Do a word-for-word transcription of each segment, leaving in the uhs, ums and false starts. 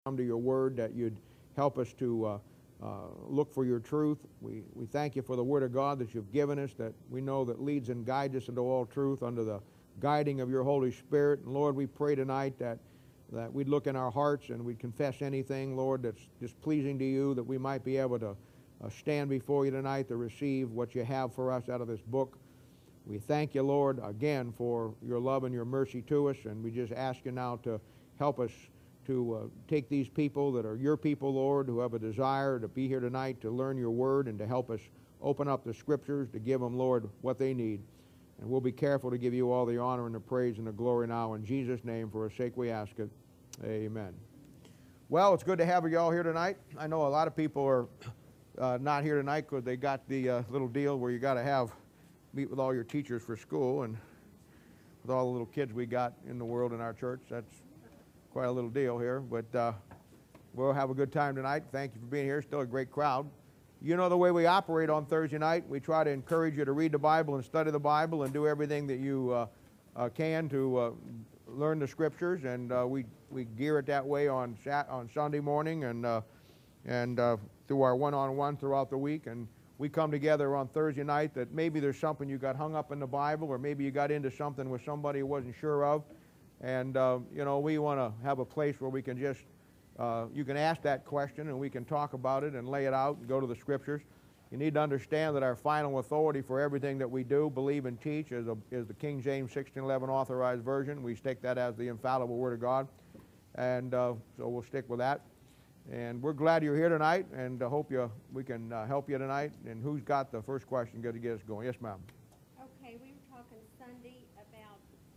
come to your word, that you'd help us to uh, uh, look for your truth. We, we thank you for the word of God that you've given us, that we know that leads and guides us into all truth under the guiding of your Holy Spirit. And Lord, we pray tonight that, that we'd look in our hearts and we'd confess anything, Lord, that's displeasing to you, that we might be able to uh, stand before you tonight to receive what you have for us out of this book. We thank you, Lord, again for your love and your mercy to us, and we just ask you now to help us to uh, take these people that are your people, Lord, who have a desire to be here tonight to learn your word and to help us open up the scriptures, to give them, Lord, what they need. And we'll be careful to give you all the honor and the praise and the glory now. In Jesus' name, for his sake we ask it. Amen. Well, it's good to have you all here tonight. I know a lot of people are uh, not here tonight because they got the uh, little deal where you got to have meet with all your teachers for school, and with all the little kids we got in the world in our church, that's quite a little deal here, but uh, we'll have a good time tonight. Thank you for being here. Still a great crowd. You know the way we operate on Thursday night. We try to encourage you to read the Bible and study the Bible and do everything that you uh, uh, can to uh, learn the Scriptures, and uh, we, we gear it that way on, sat on Sunday morning and, uh, and uh, through our one-on-one throughout the week. And we come together on Thursday night that maybe there's something you got hung up in the Bible, or maybe you got into something with somebody who wasn't sure of. And, uh, you know, we want to have a place where we can just, uh, you can ask that question and we can talk about it and lay it out and go to the Scriptures. You need to understand that our final authority for everything that we do, believe, and teach is, a, is the King James sixteen eleven Authorized Version. We take that as the infallible Word of God. And uh, so we'll stick with that. And we're glad you're here tonight, and I uh, hope you, we can uh, help you tonight. And who's got the first question good to get us going? Yes, ma'am. Okay, we were talking Sunday about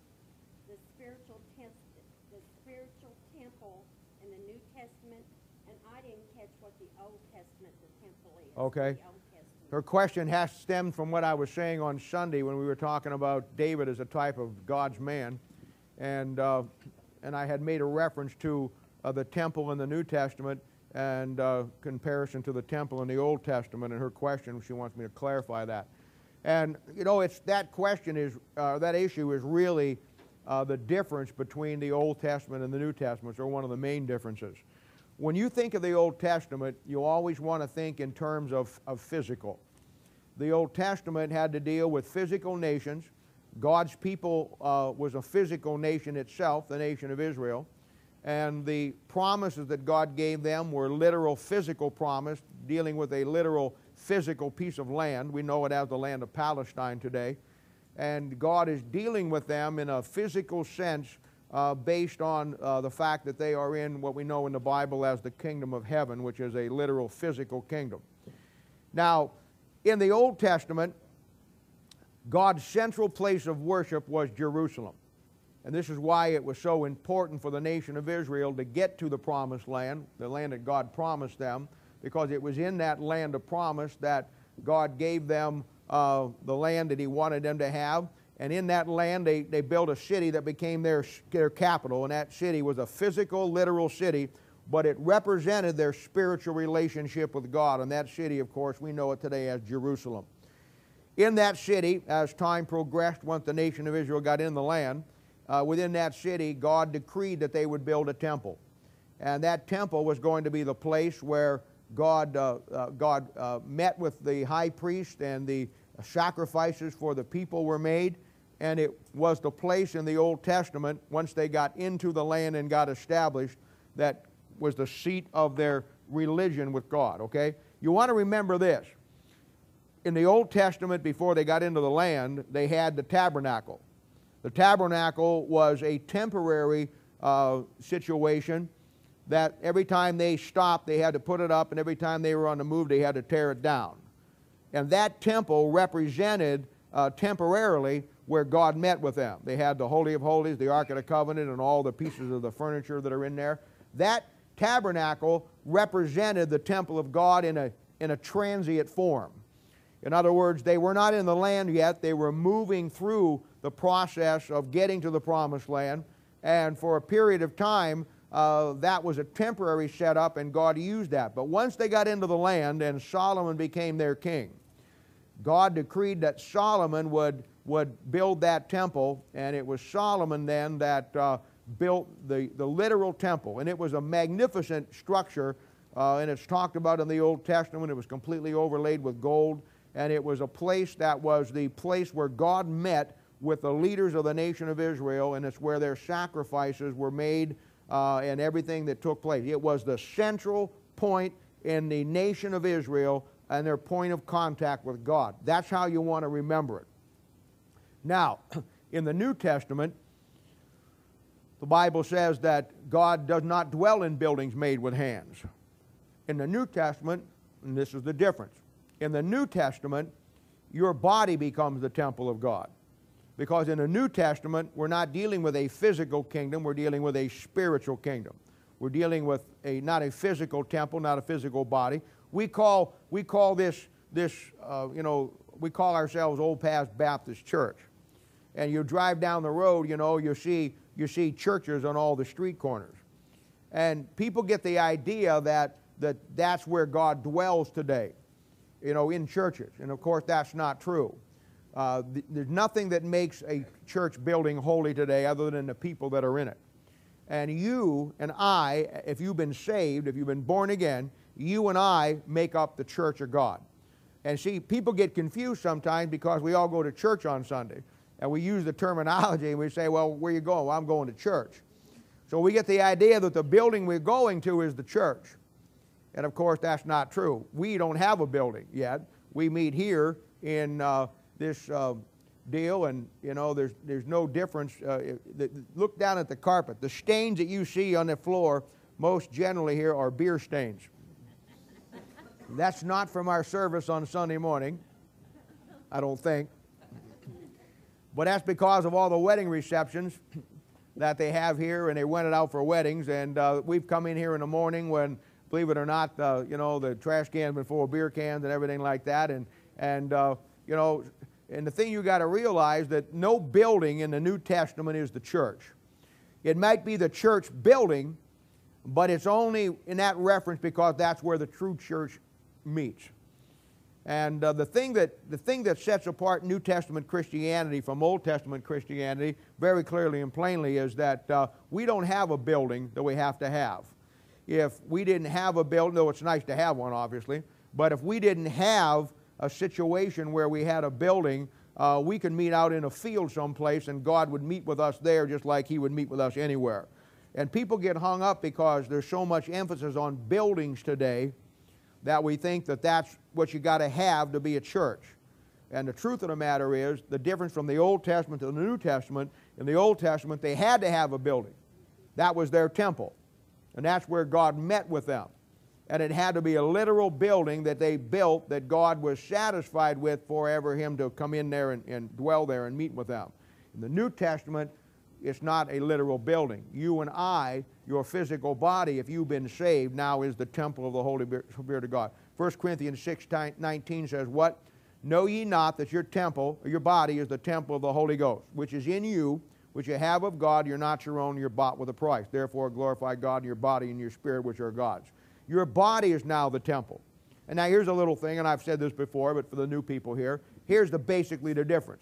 the spiritual test, the spiritual temple in the New Testament, and I didn't catch what the Old Testament, the temple is. Okay. The Old Testament. Her question has stemmed from what I was saying on Sunday when we were talking about David as a type of God's man, and uh, and I had made a reference to uh, the temple in the New Testament and uh, comparison to the temple in the Old Testament. And her question, she wants me to clarify that. And you know, it's that question is uh, that issue is really uh, the difference between the Old Testament and the New Testament, or one of the main differences. When you think of the Old Testament, you always want to think in terms of, of physical. The Old Testament had to deal with physical nations. God's people uh, was a physical nation itself, the nation of Israel. And the promises that God gave them were literal physical promise, dealing with a literal physical piece of land. We know it as the land of Palestine today. And God is dealing with them in a physical sense uh, based on uh, the fact that they are in what we know in the Bible as the kingdom of heaven, which is a literal physical kingdom. Now, in the Old Testament, God's central place of worship was Jerusalem. And this is why it was so important for the nation of Israel to get to the promised land, the land that God promised them, because it was in that land of promise that God gave them uh, the land that he wanted them to have. And in that land, they, they built a city that became their, their capital. And that city was a physical, literal city, but it represented their spiritual relationship with God. And that city, of course, we know it today as Jerusalem. In that city, as time progressed, once the nation of Israel got in the land, uh, within that city, God decreed that they would build a temple. And that temple was going to be the place where God, uh, uh, God uh, met with the high priest, and the sacrifices for the people were made. And it was the place in the Old Testament, once they got into the land and got established, that was the seat of their religion with God, okay? You want to remember this. In the Old Testament, before they got into the land, they had the tabernacle. The tabernacle was a temporary uh, situation that every time they stopped, they had to put it up, and every time they were on the move, they had to tear it down. And that temple represented uh, temporarily where God met with them. They had the Holy of Holies, the Ark of the Covenant, and all the pieces of the furniture that are in there. That tabernacle represented the temple of God in a, in a transient form. In other words, they were not in the land yet. They were moving through the process of getting to the promised land. And for a period of time, uh, that was a temporary setup, and God used that. But once they got into the land and Solomon became their king, God decreed that Solomon would, would build that temple, and it was Solomon then that uh, built the, the literal temple, and it was a magnificent structure, uh, and it's talked about in the Old Testament. It was completely overlaid with gold, and it was a place that was the place where God met with the leaders of the nation of Israel, and it's where their sacrifices were made uh, and everything that took place. It was the central point in the nation of Israel and their point of contact with God. That's how you want to remember it. Now, in the New Testament, the Bible says that God does not dwell in buildings made with hands. In the New Testament, and this is the difference, in the New Testament, your body becomes the temple of God. Because in the New Testament, we're not dealing with a physical kingdom, we're dealing with a spiritual kingdom. We're dealing with a not a physical temple, not a physical body. We call, we call this, this uh, you know, we call ourselves Old Paths Baptist Church. And you drive down the road, you know, you see, you see churches on all the street corners. And people get the idea that, that that's where God dwells today, you know, in churches. And of course, that's not true. Uh, th there's nothing that makes a church building holy today other than the people that are in it. And you and I, if you've been saved, if you've been born again, you and I make up the church of God. And see, people get confused sometimes because we all go to church on Sunday. And we use the terminology and we say, well, where are you going? Well, I'm going to church. So we get the idea that the building we're going to is the church. And of course, that's not true. We don't have a building yet. We meet here in uh, this uh, deal, and you know, there's, there's no difference. Uh, the, look down at the carpet. The stains that you see on the floor, most generally here, are beer stains. That's not from our service on Sunday morning, I don't think. But that's because of all the wedding receptions that they have here, and they rent it out for weddings. And uh, we've come in here in the morning when, believe it or not, uh, you know, the trash can's been full of beer cans and everything like that. And, and uh, you know, and the thing you got to realize that no building in the New Testament is the church. It might be the church building, but it's only in that reference because that's where the true church meets. And uh, the thing that the thing that sets apart New Testament Christianity from Old Testament Christianity very clearly and plainly is that uh, we don't have a building that we have to have. If we didn't have a building, though it's nice to have one, obviously, but if we didn't have a situation where we had a building, uh, we could meet out in a field someplace, and God would meet with us there just like He would meet with us anywhere. And people get hung up because there's so much emphasis on buildings today that we think that that's what you got to have to be a church. And the truth of the matter is, the difference from the Old Testament to the New Testament, in the Old Testament they had to have a building. That was their temple. And that's where God met with them. And it had to be a literal building that they built that God was satisfied with for Him to come in there and, and dwell there and meet with them. In the New Testament, it's not a literal building. You and I, your physical body, if you've been saved, now is the temple of the Holy Spirit of God. First Corinthians six nineteen says, what? Know ye not that your temple, or your body, is the temple of the Holy Ghost, which is in you, which you have of God. You're not your own, you're bought with a price. Therefore glorify God in your body and your spirit, which are God's. Your body is now the temple. And now here's a little thing, and I've said this before, but for the new people here, here's the basically the difference.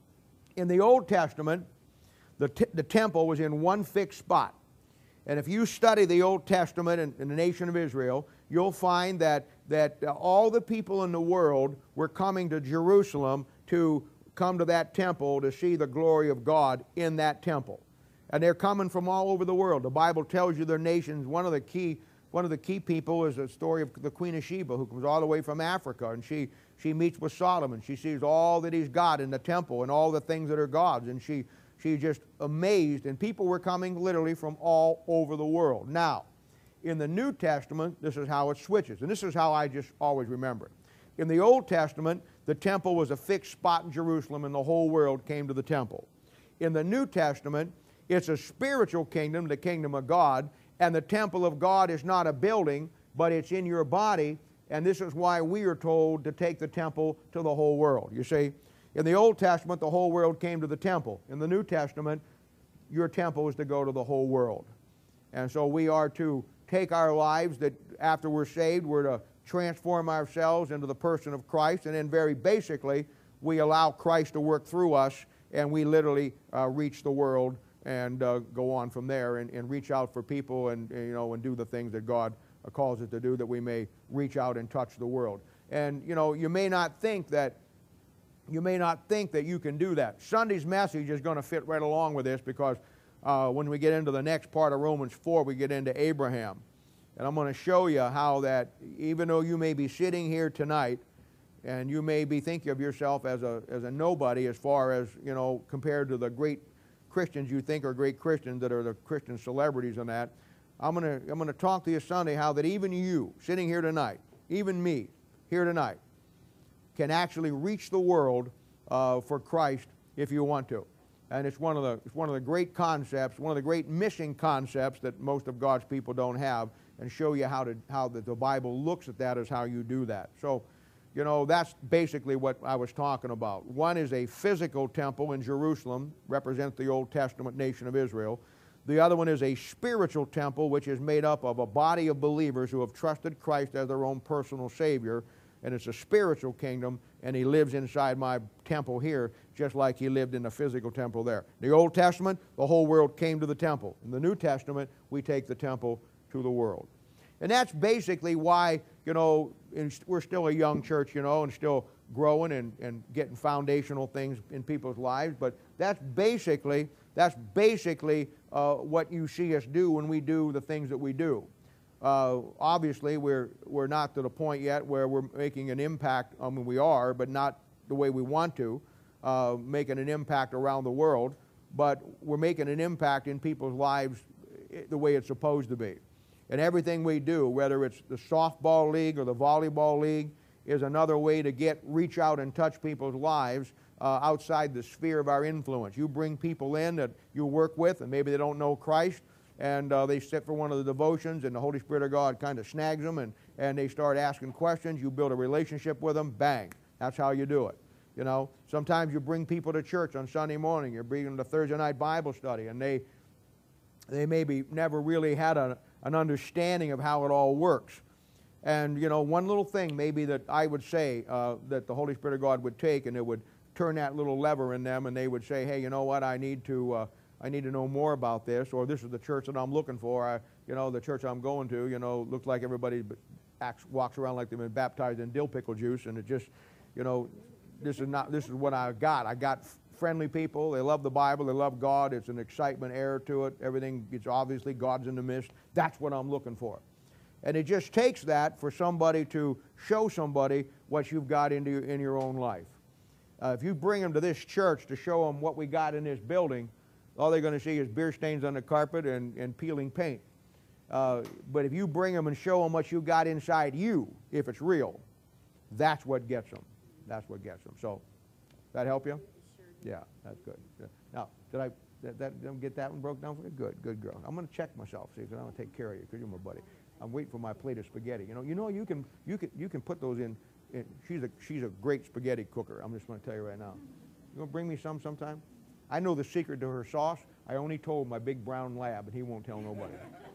In the Old Testament, the, t the temple was in one fixed spot. And if you study the Old Testament and, and the nation of Israel, you'll find that, that uh, all the people in the world were coming to Jerusalem to come to that temple to see the glory of God in that temple. And they're coming from all over the world. The Bible tells you their nations. One of the key, one of the key people is the story of the Queen of Sheba, who comes all the way from Africa, and she, she meets with Solomon. She sees all that he's got in the temple and all the things that are God's, and she She's just amazed, and people were coming literally from all over the world. Now, in the New Testament, this is how it switches, and this is how I just always remember it. In the Old Testament, the temple was a fixed spot in Jerusalem, and the whole world came to the temple. In the New Testament, it's a spiritual kingdom, the kingdom of God, and the temple of God is not a building, but it's in your body, and this is why we are told to take the temple to the whole world. You see? In the Old Testament, the whole world came to the temple. In the New Testament, your temple is to go to the whole world. And so we are to take our lives that after we're saved, we're to transform ourselves into the person of Christ, and then very basically, we allow Christ to work through us, and we literally uh, reach the world and uh, go on from there and, and reach out for people and, you know, and do the things that God uh, calls it to do, that we may reach out and touch the world. And, you know, you may not think that you may not think that you can do that. Sunday's message is going to fit right along with this, because uh, when we get into the next part of Romans four, we get into Abraham. And I'm going to show you how that even though you may be sitting here tonight and you may be thinking of yourself as a, as a nobody as far as, you know, compared to the great Christians you think are great Christians that are the Christian celebrities and that, I'm going to I'm going to talk to you Sunday how that even you sitting here tonight, even me here tonight, can actually reach the world uh, for Christ if you want to. And it's one of the it's one of the great concepts, one of the great missing concepts that most of God's people don't have, and show you how to how the, the Bible looks at that as how you do that. So, you know, that's basically what I was talking about. One is a physical temple in Jerusalem, represents the Old Testament nation of Israel. The other one is a spiritual temple, which is made up of a body of believers who have trusted Christ as their own personal Savior. And it's a spiritual kingdom, and He lives inside my temple here, just like He lived in the physical temple there. The Old Testament, the whole world came to the temple. In the New Testament, we take the temple to the world. And that's basically why, you know, we're still a young church, you know, and still growing and, and getting foundational things in people's lives. But that's basically, that's basically uh, what you see us do when we do the things that we do. Uh, obviously, we're, we're not to the point yet where we're making an impact. I mean, we are, but not the way we want to, uh, making an impact around the world. But we're making an impact in people's lives the way it's supposed to be. And everything we do, whether it's the softball league or the volleyball league, is another way to get reach out and touch people's lives uh, outside the sphere of our influence. You bring people in that you work with, and maybe they don't know Christ, and uh, they sit for one of the devotions, and the Holy Spirit of God kind of snags them, and, and they start asking questions. You build a relationship with them, bang. That's how you do it. You know, sometimes you bring people to church on Sunday morning. You're bringing them to Thursday night Bible study, and they they maybe never really had a, an understanding of how it all works. And, you know, one little thing maybe that I would say uh, that the Holy Spirit of God would take, and it would turn that little lever in them, and they would say, hey, you know what, I need to, uh, I need to know more about this, or this is the church that I'm looking for. I, you know, the church I'm going to, you know, looks like everybody acts, walks around like they've been baptized in dill pickle juice, and it just, you know, this is not, this is what I got. I got friendly people. They love the Bible. They love God. It's an excitement air to it. Everything, it's obviously God's in the midst. That's what I'm looking for. And it just takes that for somebody to show somebody what you've got into, in your own life. Uh, if you bring them to this church to show them what we got in this building, all they're going to see is beer stains on the carpet and, and peeling paint. Uh, but if you bring them and show them what you got inside you, if it's real, that's what gets them. That's what gets them. So, that help you? Yeah, that's good. Yeah. Now, did I that, that, did I get that one broke down for you? Good, good girl. I'm going to check myself, see, because I'm going to take care of you, because you're my buddy. I'm waiting for my plate of spaghetti. You know, you know, you can you can you can put those in. in she's a she's a great spaghetti cooker. I'm just going to tell you right now. You going to bring me some sometime? I know the secret to her sauce. I only told my big brown lab, and he won't tell nobody.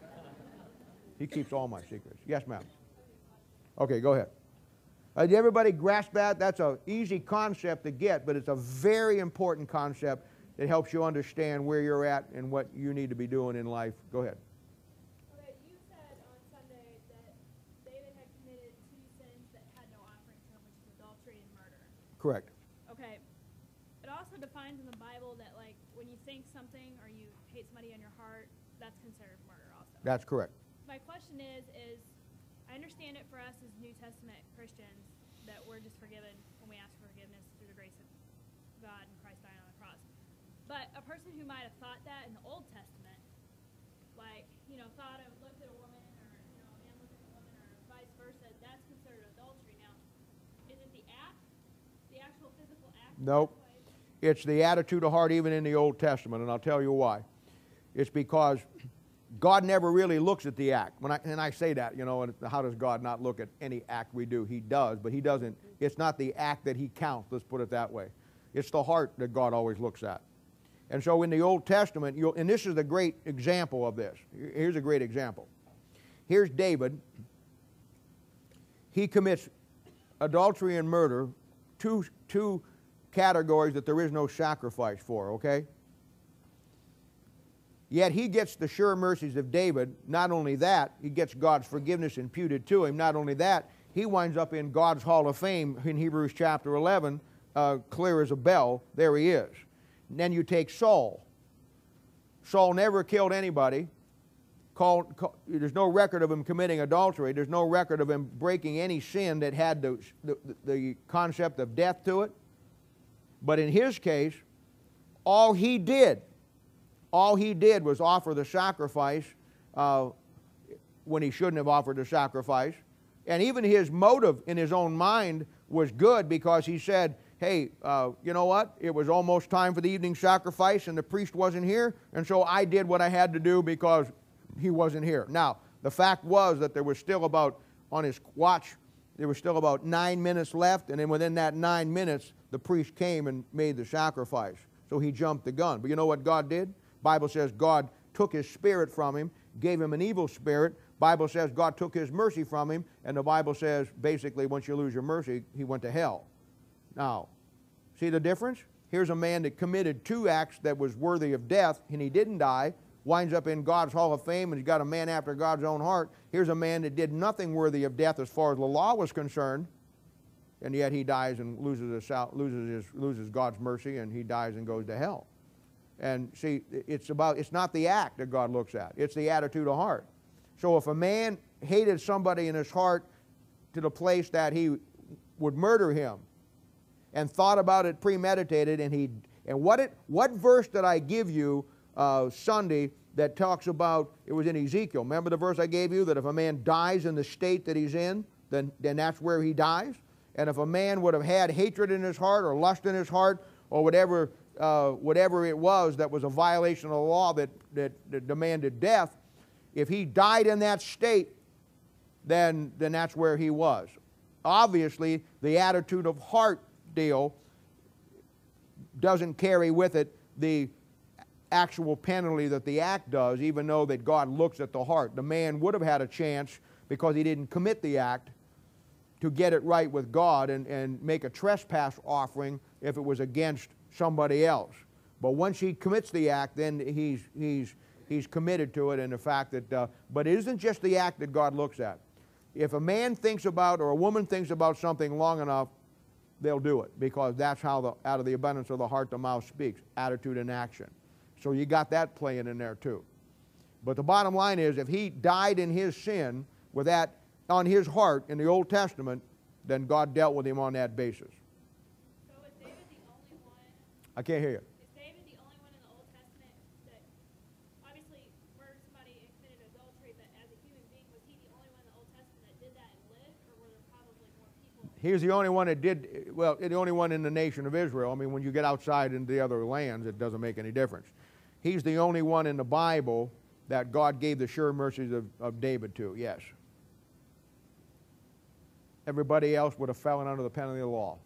He keeps all my secrets. Yes, ma'am. Okay, go ahead. Uh, did everybody grasp that? That's an easy concept to get, but it's a very important concept that helps you understand where you're at and what you need to be doing in life. Go ahead. Okay, you said on Sunday that David had committed two sins that had no offering to him, which is adultery and murder. Correct. Okay. It also defines in the Bible that, like, when you think something or you hate somebody in your heart, that's considered murder also. That's correct. My question is, is I understand it for us as New Testament Christians that we're just forgiven when we ask for forgiveness through the grace of God and Christ dying on the cross. But a person who might have thought that in the Old Testament, like, you know, thought of, looked at a woman, or, you know, a man looked at a woman, or vice versa, that's considered adultery. Now, is it the act, the actual physical act? Nope. It's the attitude of heart even in the Old Testament, and I'll tell you why. It's because God never really looks at the act. When I, and I say that, you know, and how does God not look at any act we do? He does, but He doesn't. It's not the act that He counts, let's put it that way. It's the heart that God always looks at. And so in the Old Testament, you'll, and this is a great example of this. Here's a great example. Here's David. He commits adultery and murder, two, two categories that there is no sacrifice for, okay? Yet he gets the sure mercies of David. Not only that, he gets God's forgiveness imputed to him. Not only that, he winds up in God's Hall of Fame in Hebrews chapter eleven, uh, clear as a bell. There he is. And then you take Saul. Saul never killed anybody. Called, call, there's no record of him committing adultery. There's no record of him breaking any sin that had the, the, the concept of death to it. But in his case, all he did, all he did was offer the sacrifice uh, when he shouldn't have offered the sacrifice. And even his motive in his own mind was good, because he said, hey, uh, you know what? It was almost time for the evening sacrifice and the priest wasn't here, and so I did what I had to do because he wasn't here. Now, the fact was that there was still about, on his watch, there was still about nine minutes left, and then within that nine minutes, the priest came and made the sacrifice. So he jumped the gun. But you know what God did? Bible says God took his spirit from him, gave him an evil spirit. Bible says God took his mercy from him, and the Bible says basically once you lose your mercy, he went to hell. Now, see the difference? Here's a man that committed two acts that was worthy of death, and he didn't die, winds up in God's Hall of Fame, and he's got a man after God's own heart. Here's a man that did nothing worthy of death as far as the law was concerned, and yet he dies and loses his, loses his, loses God's mercy, and he dies and goes to hell. And see, it's about, it's not the act that God looks at, it's the attitude of heart. So if a man hated somebody in his heart to the place that he would murder him, and thought about it premeditated, and he and what it what verse did I give you uh, Sunday that talks about, it was in Ezekiel. Remember the verse I gave you, that if a man dies in the state that he's in, then then that's where he dies. And if a man would have had hatred in his heart or lust in his heart or whatever uh, whatever it was that was a violation of the law that, that that demanded death, if he died in that state, then then that's where he was. Obviously, the attitude of heart deal doesn't carry with it the actual penalty that the act does, even though that God looks at the heart. The man would have had a chance, because he didn't commit the act, to get it right with God and, and make a trespass offering if it was against somebody else. But once he commits the act, then he's, he's, he's committed to it, and the fact that, uh, but it isn't just the act that God looks at. If a man thinks about, or a woman thinks about something long enough, they'll do it, because that's how the, out of the abundance of the heart the mouth speaks, attitude and action. So you got that playing in there too. But the bottom line is, if he died in his sin with that on his heart in the Old Testament, then God dealt with him on that basis. So is David the only one? I can't hear you. Is David the only one in the Old Testament that obviously murdered somebody and committed adultery, but as a human being, was he the only one in the Old Testament that did that and lived, or were there probably more people? He's the only one that did, well, the only one in the nation of Israel. I mean, when you get outside into the other lands, it doesn't make any difference. He's the only one in the Bible that God gave the sure mercies of, of David to, yes. Everybody else would have fallen under the penalty of the law.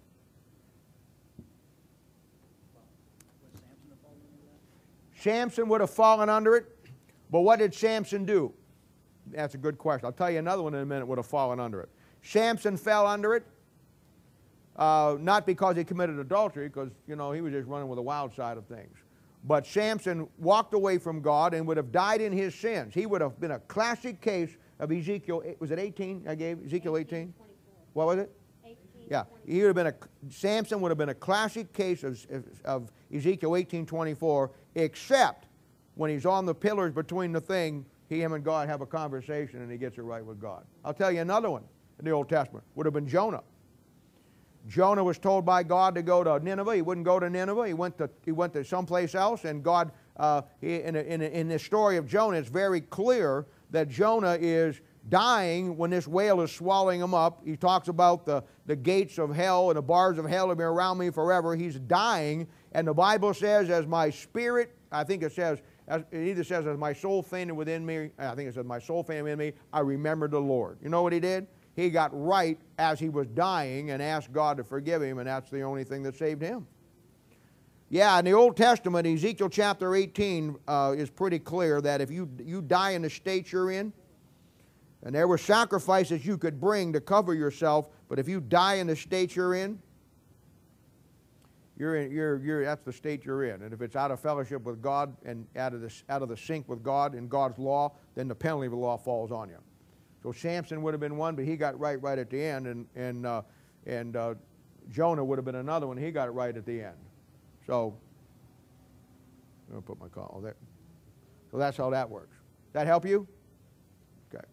Samson would have fallen under it, but what did Samson do? That's a good question. I'll tell you another one in a minute would have fallen under it. Samson fell under it, uh, not because he committed adultery, because, you know, he was just running with the wild side of things. But Samson walked away from God and would have died in his sins. He would have been a classic case of Ezekiel. Was it eighteen I gave? Ezekiel eighteen? What was it? eighteen, Yeah. He would have been a, Samson would have been a classic case of, of Ezekiel eighteen twenty-four, except when he's on the pillars between the thing, he, him, and God have a conversation and he gets it right with God. I'll tell you another one in the Old Testament. Would have been Jonah. Jonah was told by God to go to Nineveh. He wouldn't go to Nineveh. He went to, he went to someplace else, and God, uh, he, in, a, in, a, in the story of Jonah, it's very clear that Jonah is dying when this whale is swallowing him up. He talks about the, the gates of hell and the bars of hell have been around me forever. He's dying, and the Bible says, as my spirit, I think it says, as, it either says, as my soul fainted within me, I think it says, my soul fainted within me, I remembered the Lord. You know what he did? He got right as he was dying and asked God to forgive him, and that's the only thing that saved him. Yeah, in the Old Testament, Ezekiel chapter eighteen uh, is pretty clear that if you, you die in the state you're in, and there were sacrifices you could bring to cover yourself, but if you die in the state you're in, you're in, you're, you're, that's the state you're in. And if it's out of fellowship with God and out of, the, out of the sync with God and God's law, then the penalty of the law falls on you. So Samson would have been one, but he got right right at the end, and, and, uh, and uh, Jonah would have been another one. He got it right at the end. So, I'm going to put my call there. So that's how that works. That help you? Okay.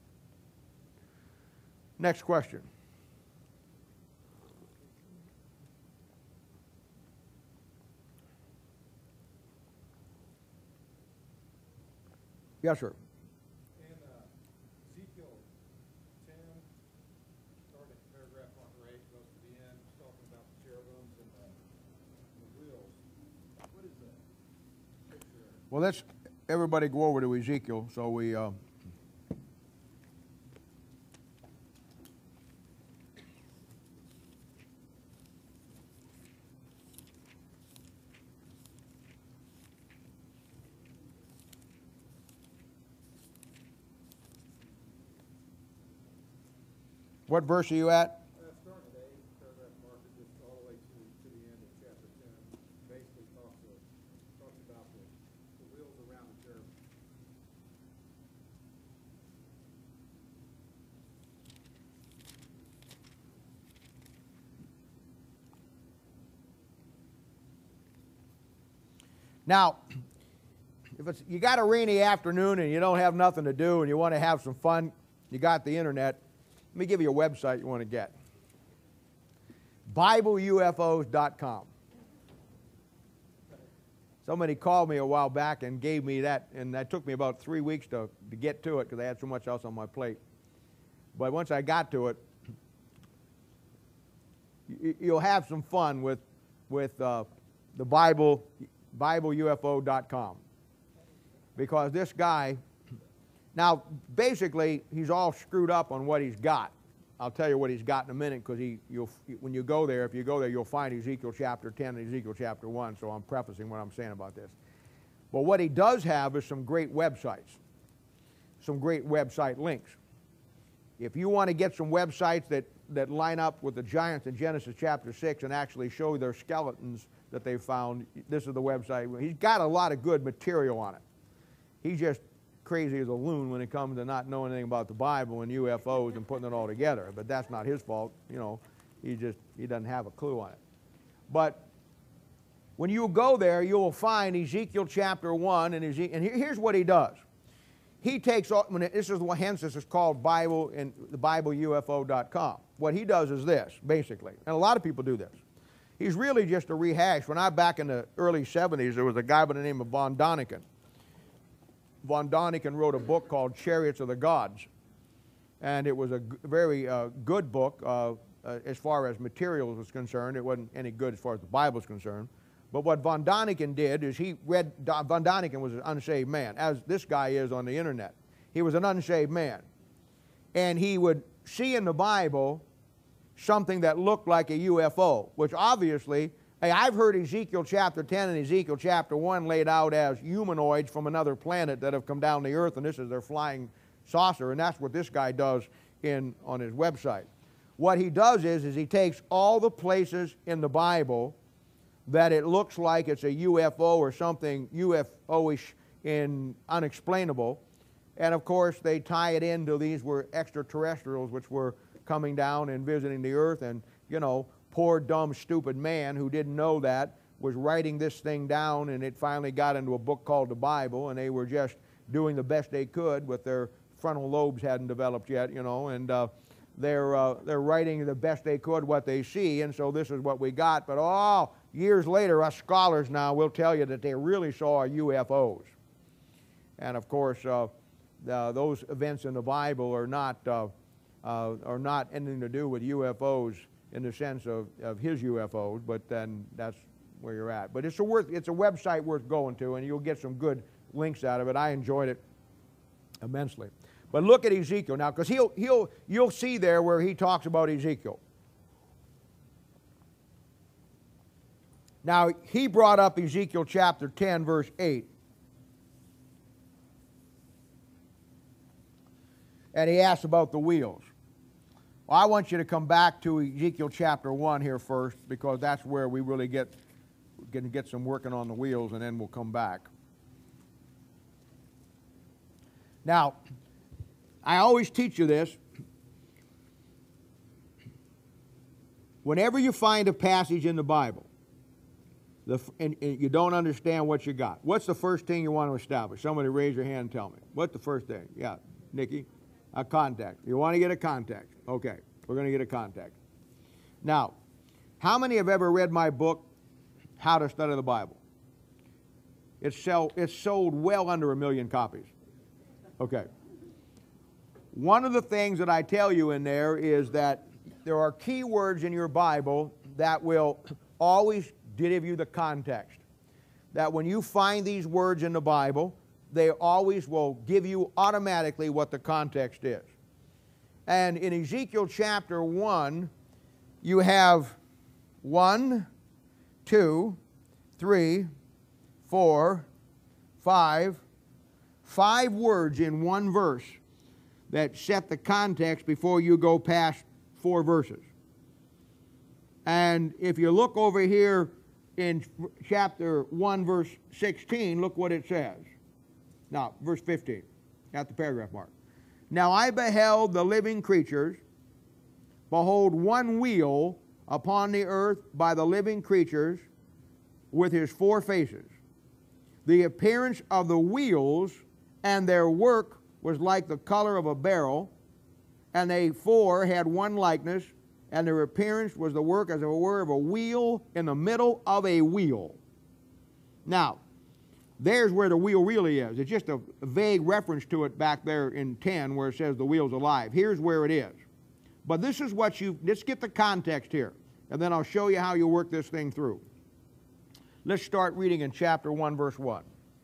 Next question. Yes, sir. In uh, Ezekiel ten, starting at paragraph one or eight, goes to the end, it's talking about the cherubims and the, and the wheels. What is that picture? Well, let's everybody go over to Ezekiel. So we. Uh, What verse are you at? Uh, starting at eight, paragraph marker, just all the way to, to the end of chapter ten, basically talks, of, talks about the, the wheels around the cherubim. Now, if it's you got a rainy afternoon and you don't have nothing to do and you want to have some fun, you got the internet. Let me give you a website you want to get. Bible U F Os dot com. Somebody called me a while back and gave me that, and that took me about three weeks to, to get to it because I had so much else on my plate. But once I got to it, you, you'll have some fun with, with uh, the Bible, Bible U F O dot com. Because this guy, now basically he's all screwed up on what he's got. I'll tell you what he's got in a minute because he, you'll, when you go there, if you go there, you'll find Ezekiel chapter ten and Ezekiel chapter one, so I'm prefacing what I'm saying about this. But what he does have is some great websites, some great website links. If you want to get some websites that, that line up with the giants in Genesis chapter six and actually show their skeletons that they found, this is the website. He's got a lot of good material on it. He's just crazy as a loon when it comes to not knowing anything about the Bible and U F Os and putting it all together. But that's not his fault. You know, he just, he doesn't have a clue on it. But when you go there, you will find Ezekiel chapter one, and, Ezekiel, and here's what he does. He takes all, when it, this is hence this is called Bible and the Bible U F O dot com. What he does is this, basically, and a lot of people do this. He's really just a rehash. When I back in the early seventies, there was a guy by the name of von Daniken. Von Daniken wrote a book called Chariots of the Gods, and it was a g very uh, good book uh, uh, as far as materials was concerned. It wasn't any good as far as the Bible is concerned. But what von Daniken did is he read, von Daniken was an unsaved man, as this guy is on the internet. He was an unsaved man. And he would see in the Bible something that looked like a U F O, which obviously, hey, I've heard Ezekiel chapter ten and Ezekiel chapter one laid out as humanoids from another planet that have come down the earth, and this is their flying saucer, and that's what this guy does in, on his website. What he does is, is he takes all the places in the Bible that it looks like it's a U F O or something U F O-ish in unexplainable, and of course they tie it into these were extraterrestrials which were coming down and visiting the earth, and you know, poor dumb stupid man who didn't know that was writing this thing down, and it finally got into a book called the Bible, and they were just doing the best they could with their frontal lobes hadn't developed yet, you know, and uh, they're, uh, they're writing the best they could what they see, and so this is what we got. But oh, years later, us scholars now will tell you that they really saw U F Os. And of course, uh, the, those events in the Bible are not, uh, uh, are not anything to do with U F Os in the sense of, of his U F Os, but then that's where you're at. But it's a, worth, it's a website worth going to, and you'll get some good links out of it. I enjoyed it immensely. But look at Ezekiel now, because he'll, he'll, you'll see there where he talks about Ezekiel. Now, he brought up Ezekiel chapter ten, verse eight. And he asked about the wheels. Well, I want you to come back to Ezekiel chapter one here first, because that's where we really get, going to get some working on the wheels, and then we'll come back. Now, I always teach you this. Whenever you find a passage in the Bible, the, and, and you don't understand what you got, what's the first thing you want to establish? Somebody raise your hand and tell me. What's the first thing? Yeah, Nikki? A context. You want to get a context. Okay, we're going to get a context. Now, how many have ever read my book, How to Study the Bible? It's, sell, it's sold well under a million copies. Okay. One of the things that I tell you in there is that there are key words in your Bible that will always give you the context. That when you find these words in the Bible, they always will give you automatically what the context is. And in Ezekiel chapter one, you have one, two, three, four, five, five words in one verse that set the context before you go past four verses. And if you look over here in chapter one, verse sixteen, look what it says. Now, verse fifteen, at the paragraph mark. Now I beheld the living creatures, behold, one wheel upon the earth by the living creatures with his four faces. The appearance of the wheels and their work was like the color of a beryl, and they four had one likeness, and their appearance was the work, as it were, of a wheel in the middle of a wheel. Now, there's where the wheel really is. It's just a vague reference to it back there in ten where it says the wheel's alive. Here's where it is. But this is what you, let's get the context here, and then I'll show you how you work this thing through. Let's start reading in chapter one, verse one.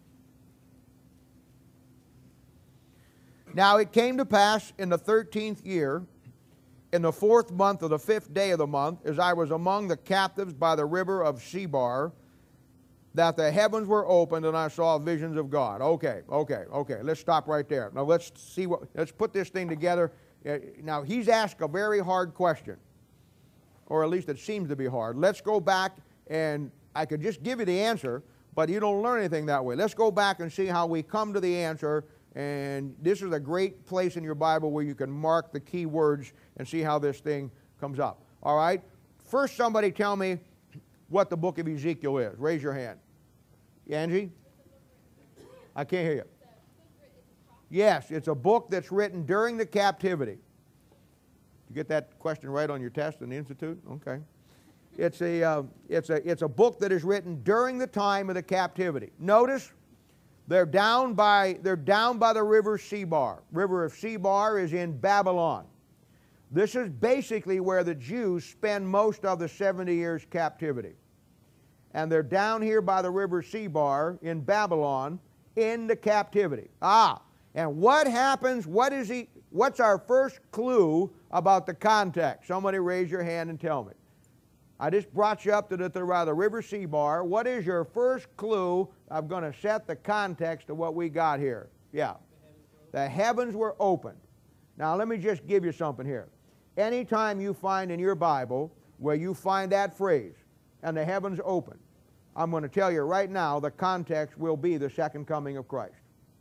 Now it came to pass in the thirteenth year, in the fourth month of the fifth day of the month, as I was among the captives by the river of Sebar, that the heavens were opened and I saw visions of God. Okay, okay, okay. Let's stop right there. Now let's see what, let's put this thing together. Now he's asked a very hard question, or at least it seems to be hard. Let's go back, and I could just give you the answer, but you don't learn anything that way. Let's go back and see how we come to the answer. And this is a great place in your Bible where you can mark the key words and see how this thing comes up. All right? First, somebody tell me what the book of Ezekiel is. Raise your hand. Angie? I can't hear you. Yes, it's a book that's written during the captivity. Did you get that question right on your test in the Institute? Okay. It's a, uh, it's a, it's a book that is written during the time of the captivity. Notice, They're down by, they're down by the river Sebar. River of Sebar is in Babylon. This is basically where the Jews spend most of the seventy years captivity. And they're down here by the river Sebar in Babylon in the captivity. Ah, and what happens, what is he, what's our first clue about the context? Somebody raise your hand and tell me. I just brought you up to the, to the river Sebar. What is your first clue? I'm going to set the context of what we got here. Yeah. The heavens were opened. Now let me just give you something here. Anytime you find in your Bible where you find that phrase, and the heavens opened, I'm going to tell you right now the context will be the second coming of Christ.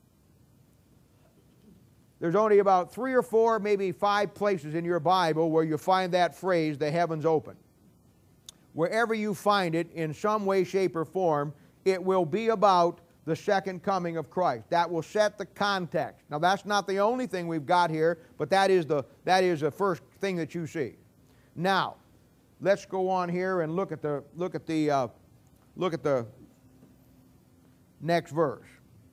There's only about three or four, maybe five places in your Bible where you find that phrase, the heavens opened. Wherever you find it, in some way, shape, or form, it will be about the second coming of Christ. That will set the context. Now, that's not the only thing we've got here, but that is the, that is the first thing that you see. Now, let's go on here and look at the, look at the, uh, look at the next verse.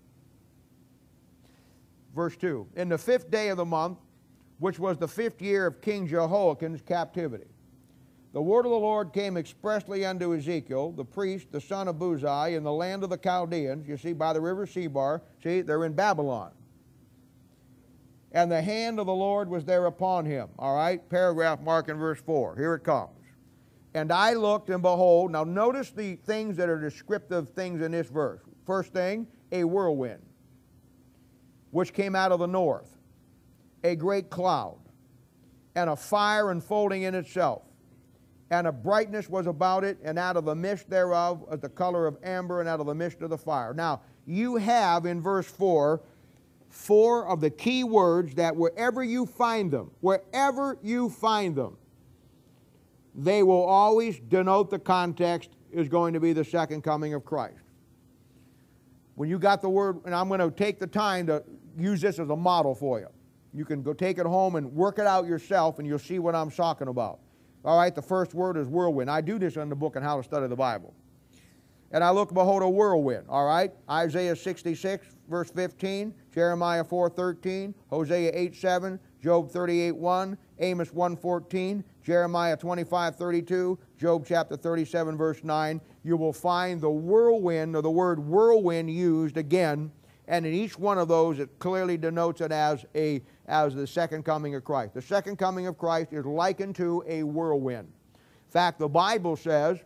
Verse two. In the fifth day of the month, which was the fifth year of King Jehoiakim's captivity, the word of the Lord came expressly unto Ezekiel, the priest, the son of Buzi, in the land of the Chaldeans, you see, by the river Sebar. See, they're in Babylon. And the hand of the Lord was there upon him. All right, paragraph mark in verse four. Here it comes. And I looked, and behold, now notice the things that are descriptive things in this verse. First thing, a whirlwind, which came out of the north, a great cloud, and a fire unfolding in itself. And a brightness was about it, and out of the mist thereof was the color of amber, and out of the mist of the fire. Now, you have in verse four, four of the key words that wherever you find them, wherever you find them, they will always denote the context is going to be the second coming of Christ. When you got the word, and I'm going to take the time to use this as a model for you. You can go take it home and work it out yourself, and you'll see what I'm talking about. All right, the first word is whirlwind. I do this in the book on how to study the Bible. And I look, behold, a whirlwind. All right, Isaiah sixty-six, verse fifteen, Jeremiah four thirteen, Hosea eight seven, Job thirty-eight one, Amos one fourteen, Jeremiah twenty-five thirty-two, Job chapter thirty-seven, verse nine. You will find the whirlwind, or the word whirlwind, used again, and in each one of those it clearly denotes it as a as the second coming of Christ. The second coming of Christ is likened to a whirlwind. In fact, the Bible says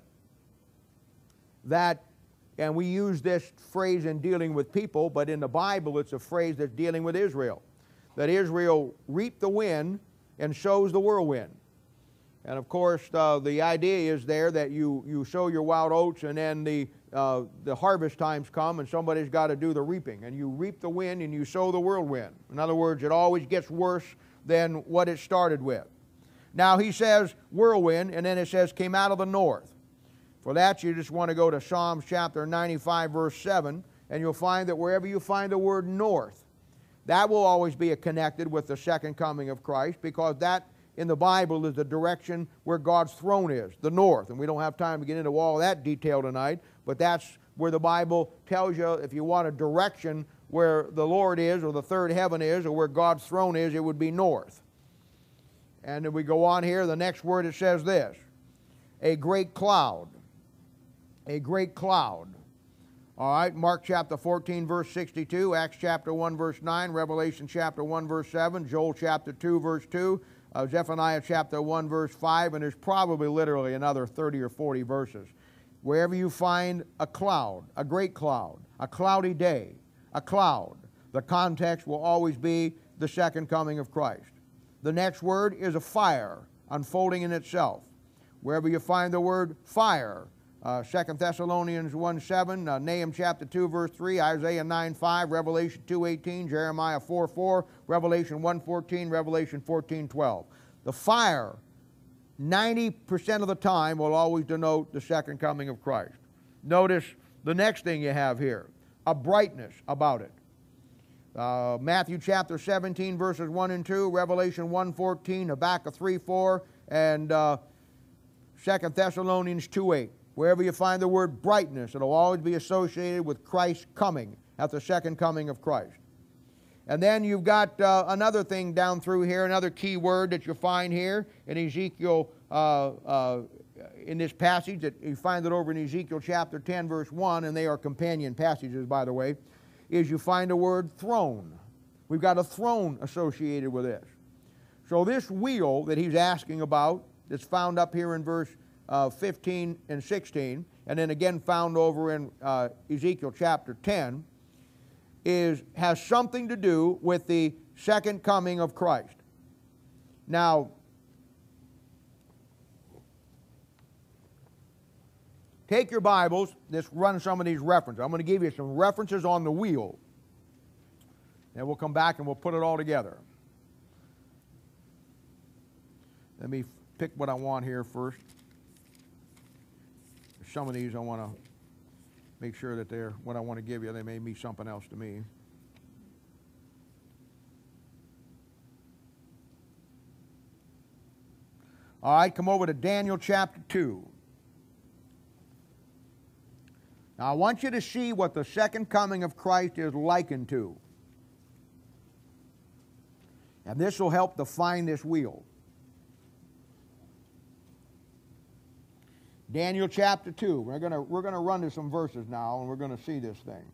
that, and we use this phrase in dealing with people, but in the Bible it's a phrase that's dealing with Israel, that Israel reaped the wind and sows the whirlwind. And of course, uh, the idea is there that you, you sow your wild oats, and then the, uh, the harvest times come and somebody's got to do the reaping. And you reap the wind and you sow the whirlwind. In other words, it always gets worse than what it started with. Now he says whirlwind, and then it says came out of the north. For that, you just want to go to Psalms chapter ninety-five, verse seven, and you'll find that wherever you find the word north, that will always be connected with the second coming of Christ, because that in the Bible is the direction where God's throne is, the north. And we don't have time to get into all that detail tonight, but that's where the Bible tells you if you want a direction where the Lord is, or the third heaven is, or where God's throne is, it would be north. And then we go on here, the next word it says this, a great cloud. A great cloud. All right, Mark chapter fourteen, verse sixty-two, Acts chapter one, verse nine, Revelation chapter one, verse seven, Joel chapter two, verse two, uh, Zephaniah chapter one, verse five, and there's probably literally another thirty or forty verses. Wherever you find a cloud, a great cloud, a cloudy day, a cloud, the context will always be the second coming of Christ. The next word is a fire unfolding in itself. Wherever you find the word fire, Uh, Second Thessalonians one seven, uh, Nahum chapter two, verse three, Isaiah nine five, Revelation two eighteen, Jeremiah four four, Revelation one fourteen, Revelation fourteen twelve. The fire, ninety percent of the time, will always denote the second coming of Christ. Notice the next thing you have here, a brightness about it. Uh, Matthew chapter seventeen, verses one and two, Revelation one fourteen, Habakkuk three four, and uh, Second Thessalonians two eight. Wherever you find the word brightness, it'll always be associated with Christ's coming, at the second coming of Christ. And then you've got uh, another thing down through here, another key word that you find here in Ezekiel, uh, uh, in this passage, that you find it over in Ezekiel chapter ten, verse one, and they are companion passages, by the way, is you find the word throne. We've got a throne associated with this. So this wheel that he's asking about, that's found up here in verse Uh, fifteen and sixteen, and then again found over in uh, Ezekiel chapter ten, is has something to do with the second coming of Christ. Now, take your Bibles, let's run some of these references. I'm going to give you some references on the wheel, and we'll come back and we'll put it all together. Let me pick what I want here first. Some of these I want to make sure that they're what I want to give you. They may mean something else to me. All right, come over to Daniel chapter two. Now I want you to see what the second coming of Christ is likened to. And this will help define this wheel. Daniel chapter two. We're going to we're going to run to some verses now, and we're going to see this thing.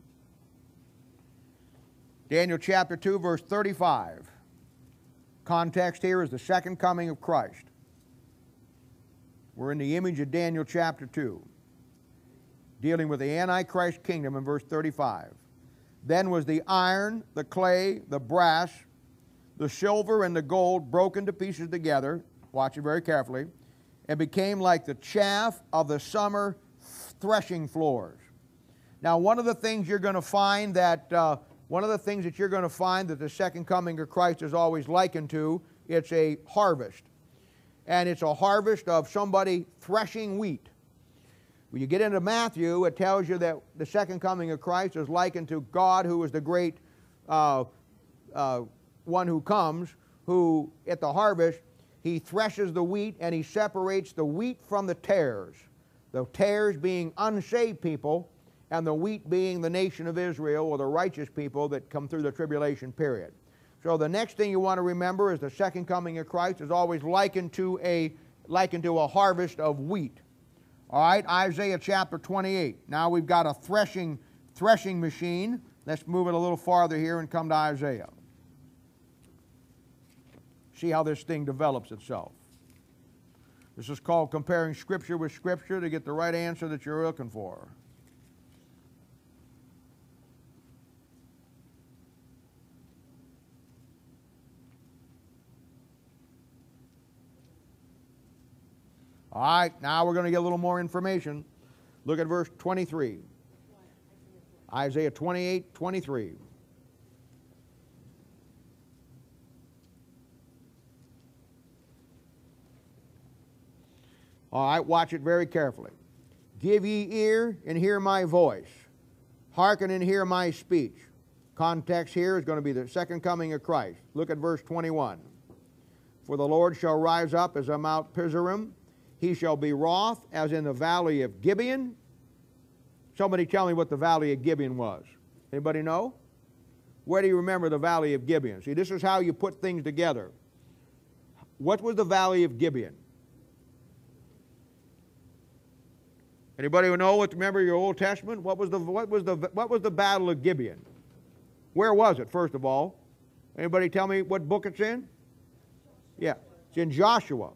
Daniel chapter two, verse thirty-five. Context here is the second coming of Christ. We're in the image of Daniel chapter two, dealing with the Antichrist kingdom in verse thirty-five. Then was the iron, the clay, the brass, the silver and the gold broken to pieces together, watch it very carefully, and became like the chaff of the summer threshing floors. Now, one of the things you're going to find that uh, one of the things that you're going to find that the second coming of Christ is always likened to, it's a harvest. And it's a harvest of somebody threshing wheat. When you get into Matthew, it tells you that the second coming of Christ is likened to God, who is the great uh, uh, one who comes, who at the harvest, he threshes the wheat and he separates the wheat from the tares. The tares being unsaved people, and the wheat being the nation of Israel, or the righteous people that come through the tribulation period. So the next thing you want to remember is the second coming of Christ is always likened to a, likened to a harvest of wheat. All right, Isaiah chapter twenty-eight. Now we've got a threshing, threshing machine. Let's move it a little farther here and come to Isaiah. See how this thing develops itself. This is called comparing Scripture with Scripture to get the right answer that you're looking for. All right, now we're going to get a little more information. Look at verse twenty-three. Isaiah twenty-eight, twenty-three. All right, watch it very carefully. Give ye ear and hear my voice. Hearken and hear my speech. Context here is going to be the second coming of Christ. Look at verse twenty-one. For the Lord shall rise up as a Mount Pisgah. He shall be wroth as in the valley of Gibeon. Somebody tell me what the valley of Gibeon was. Anybody know? Where do you remember the valley of Gibeon? See, this is how you put things together. What was the valley of Gibeon? Anybody who know what remember your Old Testament? What was the what was the what was the battle of Gibeon? Where was it, first of all? Anybody tell me what book it's in? Yeah, it's in Joshua.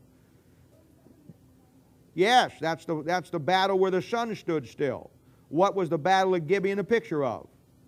Yes, that's the, that's the battle where the sun stood still. What was the battle of Gibeon a picture of?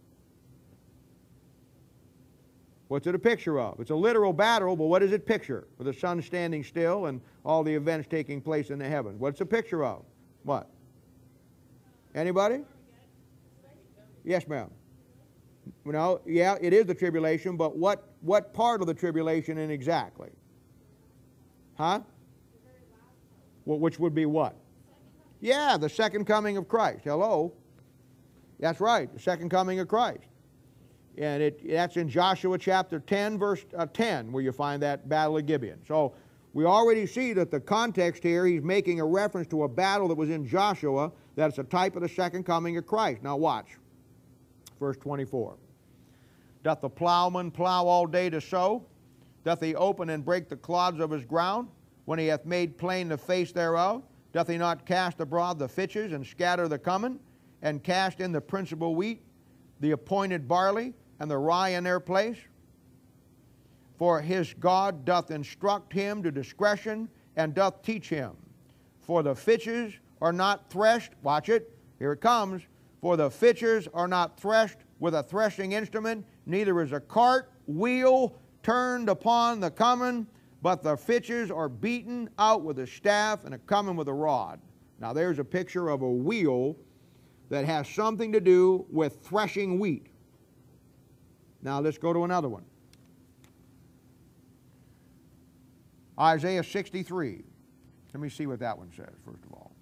What's it a picture of? It's a literal battle, but what does it picture? With the sun standing still and all the events taking place in the heavens. What's it a picture of? What? Anybody? Yes, ma'am. No, yeah, it is the tribulation, but what, what part of the tribulation in exactly? Huh? Well, which would be what? Yeah, the second coming of Christ. Hello. That's right, the second coming of Christ. And it, that's in Joshua chapter ten, verse uh, ten, where you find that battle of Gibeon. So we already see that the context here, he's making a reference to a battle that was in Joshua, that's a type of the second coming of Christ. Now watch, verse twenty-four. Doth the plowman plow all day to sow? Doth he open and break the clods of his ground? When he hath made plain the face thereof, doth he not cast abroad the fitches, and scatter the cummin, and cast in the principal wheat, the appointed barley, and the rye in their place? For his God doth instruct him to discretion, and doth teach him. For the fitches are not threshed, watch it, here it comes, for the fitches are not threshed with a threshing instrument, neither is a cart, wheel, turned upon the cummin, but the fitches are beaten out with a staff and a cummin with a rod. Now there's a picture of a wheel that has something to do with threshing wheat. Now let's go to another one. Isaiah sixty-three. Let me see what that one says, first of all.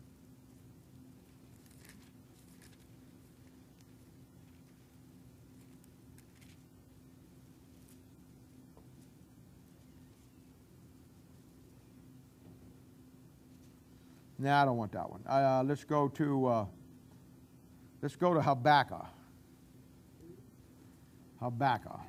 No, I don't want that one. Uh, let's go to uh, let's go to Habakkuk. Habakkuk.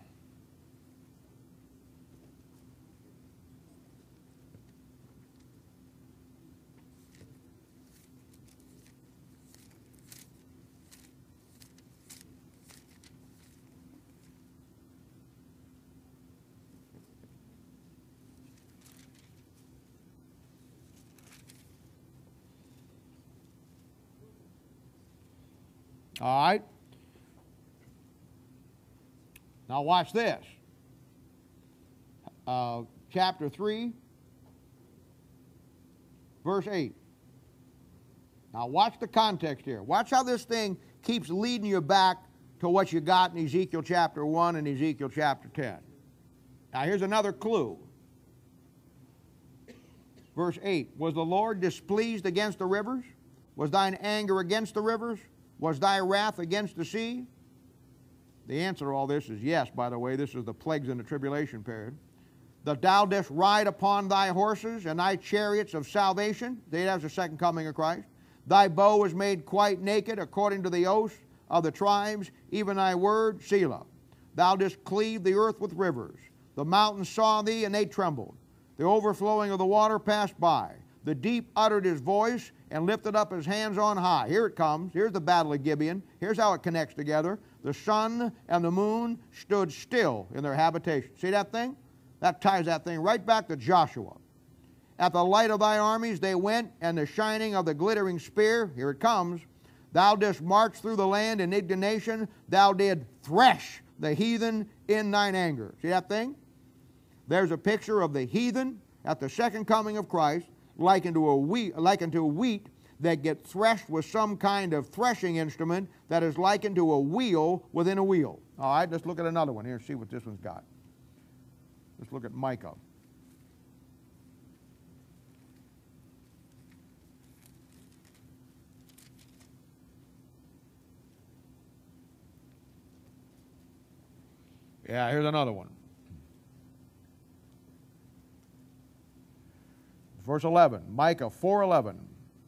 All right. Now watch this. uh, chapter three, verse eight. Now watch the context here. Watch how this thing keeps leading you back to what you got in Ezekiel chapter one and Ezekiel chapter ten. Now here's another clue. Verse eight, was the Lord displeased against the rivers? Was thine anger against the rivers? Was thy wrath against the sea? The answer to all this is yes, by the way. This is the plagues in the tribulation period. That thou dost ride upon thy horses and thy chariots of salvation. That's the second coming of Christ. Thy bow is made quite naked according to the oath of the tribes, even thy word, Selah. Thou didst cleave the earth with rivers. The mountains saw thee, and they trembled. The overflowing of the water passed by. The deep uttered his voice and lifted up his hands on high. Here it comes. Here's the battle of Gibeon. Here's how it connects together. The sun and the moon stood still in their habitation. See that thing? That ties that thing right back to Joshua. At the light of thy armies they went, and the shining of the glittering spear, here it comes, thou didst march through the land in indignation, thou did thresh the heathen in thine anger. See that thing? There's a picture of the heathen at the second coming of Christ, likened to a wheat, likened to wheat that get threshed with some kind of threshing instrument that is likened to a wheel within a wheel. All right, let's look at another one here and see what this one's got. Let's look at Micah. Yeah, here's another one. Verse eleven, Micah four eleven.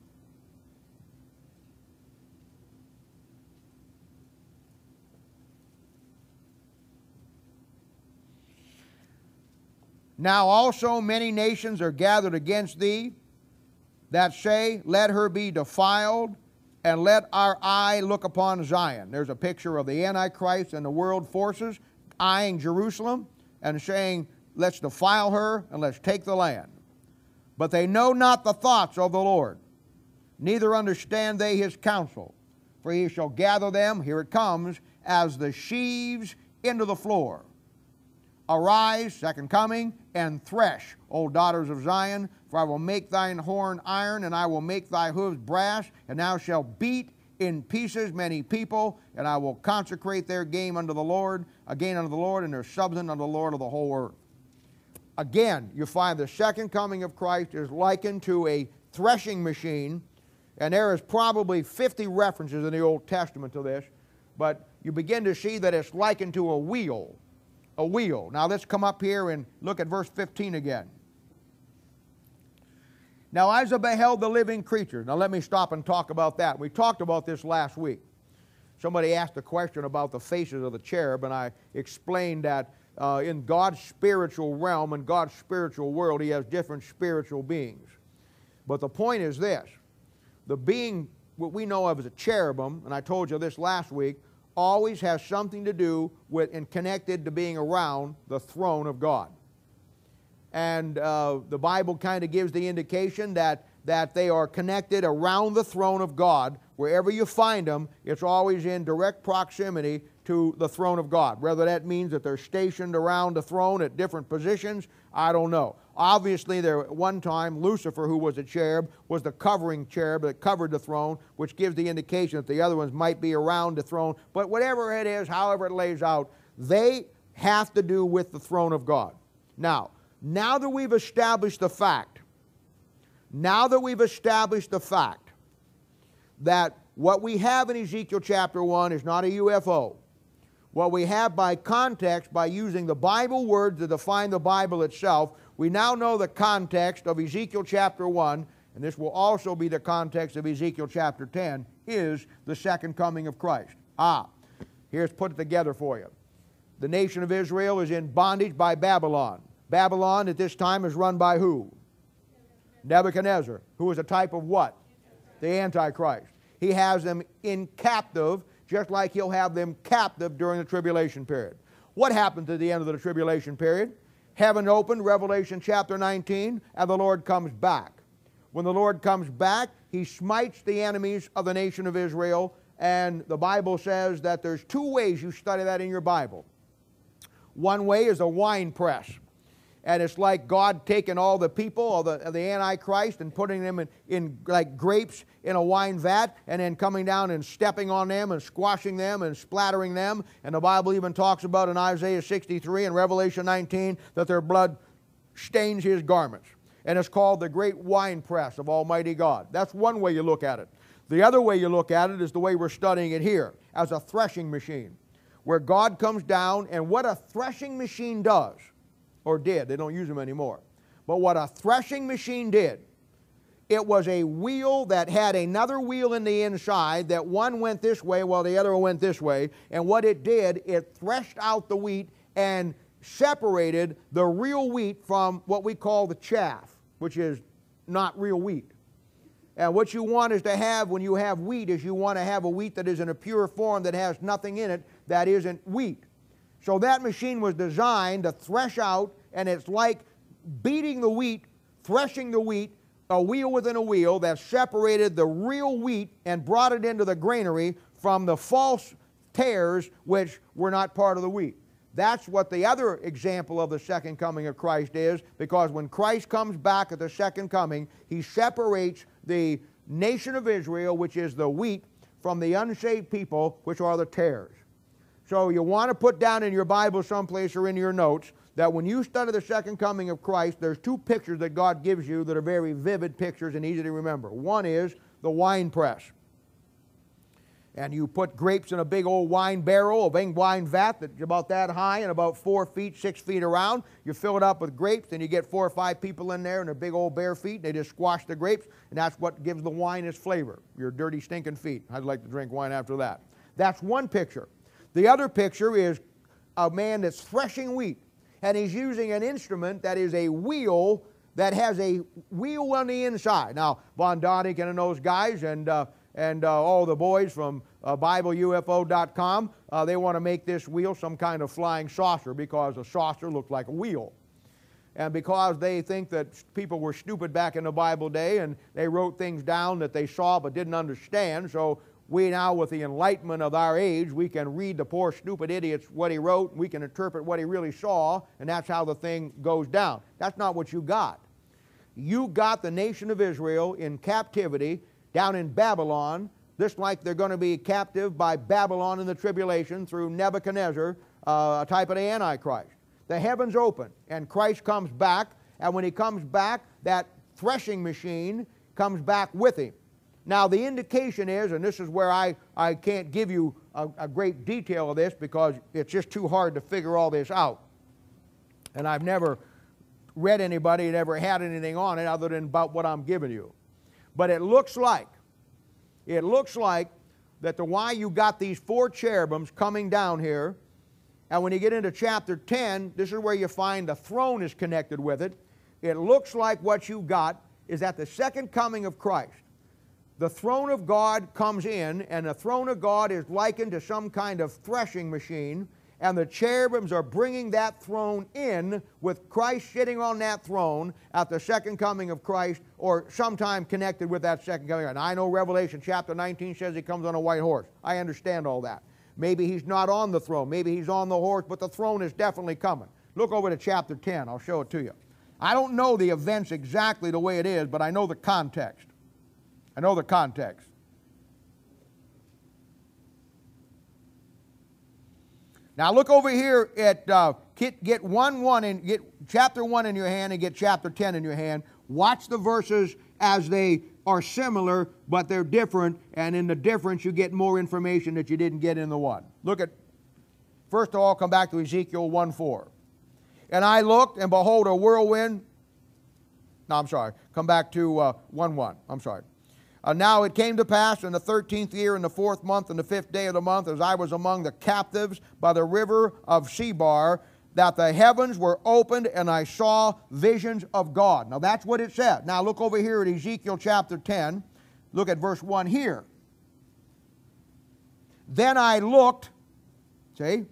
Now also many nations are gathered against thee, that say, let her be defiled, and let our eye look upon Zion. There's a picture of the Antichrist and the world forces eyeing Jerusalem and saying, let's defile her and let's take the land. But they know not the thoughts of the Lord, neither understand they his counsel. For he shall gather them, here it comes, as the sheaves into the floor. Arise, second coming, and thresh, O daughters of Zion, for I will make thine horn iron, and I will make thy hooves brass, and thou shalt beat in pieces many people, and I will consecrate their game unto the Lord, again unto the Lord, and their substance unto the Lord of the whole earth. Again, you find the second coming of Christ is likened to a threshing machine, and there is probably fifty references in the Old Testament to this, but you begin to see that it's likened to a wheel. A wheel. Now let's come up here and look at verse fifteen again. Now as I beheld the living creatures. Now let me stop and talk about that. We talked about this last week. Somebody asked a question about the faces of the cherub, and I explained that uh, in God's spiritual realm and God's spiritual world, he has different spiritual beings. But the point is this. The being, what we know of as a cherubim, and I told you this last week, always has something to do with and connected to being around the throne of God. And uh, the Bible kind of gives the indication that, that they are connected around the throne of God. Wherever you find them, it's always in direct proximity to the throne of God. Whether that means that they're stationed around the throne at different positions, I don't know. Obviously, there at one time, Lucifer, who was a cherub, was the covering cherub that covered the throne, which gives the indication that the other ones might be around the throne. But whatever it is, however it lays out, they have to do with the throne of God. Now, now that we've established the fact, now that we've established the fact that what we have in Ezekiel chapter one is not a U F O. What we have by context, by using the Bible words to define the Bible itself, we now know the context of Ezekiel chapter one, and this will also be the context of Ezekiel chapter ten, is the second coming of Christ. Ah, here's put it together for you. The nation of Israel is in bondage by Babylon. Babylon at this time is run by who? Nebuchadnezzar, who is a type of what? The Antichrist. He has them in captive, just like he'll have them captive during the tribulation period. What happens at the end of the tribulation period? Heaven opened, Revelation chapter nineteen, and the Lord comes back. When the Lord comes back, he smites the enemies of the nation of Israel, and the Bible says that there's two ways you study that in your Bible. One way is a wine press. And it's like God taking all the people, all the, the Antichrist, and putting them in, in like grapes in a wine vat, and then coming down and stepping on them and squashing them and splattering them. And the Bible even talks about in Isaiah sixty-three and Revelation nineteen that their blood stains his garments. And it's called the great winepress of Almighty God. That's one way you look at it. The other way you look at it is the way we're studying it here, as a threshing machine, where God comes down, and what a threshing machine does, or did, they don't use them anymore, but what a threshing machine did, it was a wheel that had another wheel in the inside, that one went this way while the other went this way, and what it did, it threshed out the wheat and separated the real wheat from what we call the chaff, which is not real wheat. And what you want is to have, when you have wheat, is you want to have a wheat that is in a pure form, that has nothing in it that isn't wheat. So that machine was designed to thresh out, and it's like beating the wheat, threshing the wheat, a wheel within a wheel that separated the real wheat and brought it into the granary from the false tares which were not part of the wheat. That's what the other example of the second coming of Christ is, because when Christ comes back at the second coming, he separates the nation of Israel, which is the wheat, from the unsaved people, which are the tares. So you want to put down in your Bible someplace or in your notes that when you study the second coming of Christ, there's two pictures that God gives you that are very vivid pictures and easy to remember. One is the wine press. And you put grapes in a big old wine barrel, a big wine vat that's about that high and about four feet, six feet around. You fill it up with grapes, and you get four or five people in there and their big old bare feet. They just squash the grapes, and that's what gives the wine its flavor. Your dirty, stinking feet. I'd like to drink wine after that. That's one picture. The other picture is a man that's threshing wheat, and he's using an instrument that is a wheel that has a wheel on the inside. Now, Von Doniken and those guys and uh, and uh, all the boys from uh, Bible U F O dot com, uh, they want to make this wheel some kind of flying saucer, because a saucer looks like a wheel. And because they think that people were stupid back in the Bible day, and they wrote things down that they saw but didn't understand, so we now, with the enlightenment of our age, we can read the poor stupid idiots what he wrote, and we can interpret what he really saw, and that's how the thing goes down. That's not what you got. You got the nation of Israel in captivity down in Babylon, just like they're going to be captive by Babylon in the tribulation through Nebuchadnezzar, uh, a type of the Antichrist. The heavens open, and Christ comes back, and when he comes back, that threshing machine comes back with him. Now, the indication is, and this is where I, I can't give you a, a great detail of this because it's just too hard to figure all this out. And I've never read anybody that ever had anything on it other than about what I'm giving you. But it looks like, it looks like that the why you got these four cherubims coming down here, and when you get into chapter ten, this is where you find the throne is connected with it. It looks like what you got is at the second coming of Christ. The throne of God comes in, and the throne of God is likened to some kind of threshing machine, and the cherubims are bringing that throne in with Christ sitting on that throne at the second coming of Christ, or sometime connected with that second coming. And I know Revelation chapter nineteen says he comes on a white horse. I understand all that. Maybe he's not on the throne. Maybe he's on the horse, but the throne is definitely coming. Look over to chapter ten. I'll show it to you. I don't know the events exactly the way it is, but I know the context. I know the context. Now look over here at uh, get, get one one and get chapter one in your hand and get chapter ten in your hand. Watch the verses as they are similar, but they're different, and in the difference you get more information that you didn't get in the one. Look at, first of all, come back to Ezekiel one four. And I looked, and behold, a whirlwind. No, I'm sorry. Come back to uh, one one. I'm sorry. Uh, now it came to pass in the thirteenth year, in the fourth month, and the fifth day of the month, as I was among the captives by the river of Shebar, that the heavens were opened, and I saw visions of God. Now that's what it said. Now look over here at Ezekiel chapter ten. Look at verse one here. Then I looked, see?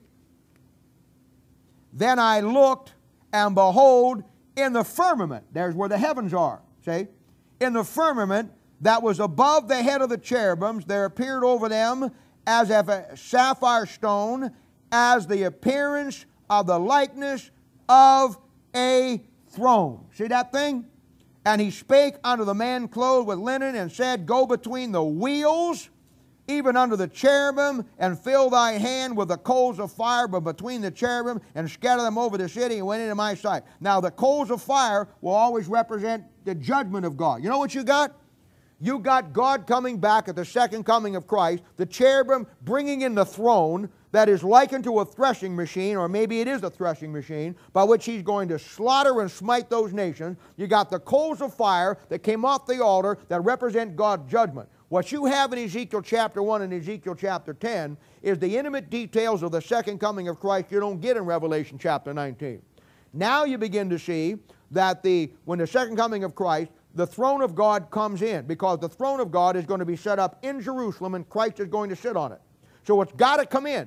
Then I looked, and behold, in the firmament, there's where the heavens are, see? In the firmament that was above the head of the cherubims, there appeared over them as of a sapphire stone, as the appearance of the likeness of a throne. See that thing? And he spake unto the man clothed with linen, and said, Go between the wheels, even under the cherubim, and fill thy hand with the coals of fire, but between the cherubim, and scatter them over the city, and went into my sight. Now the coals of fire will always represent the judgment of God. You know what you got? You got God coming back at the second coming of Christ, the cherubim bringing in the throne that is likened to a threshing machine, or maybe it is a threshing machine, by which he's going to slaughter and smite those nations. You got the coals of fire that came off the altar that represent God's judgment. What you have in Ezekiel chapter one and Ezekiel chapter ten is the intimate details of the second coming of Christ you don't get in Revelation chapter nineteen. Now you begin to see that the when the second coming of Christ, the throne of God comes in, because the throne of God is going to be set up in Jerusalem and Christ is going to sit on it. So it's got to come in.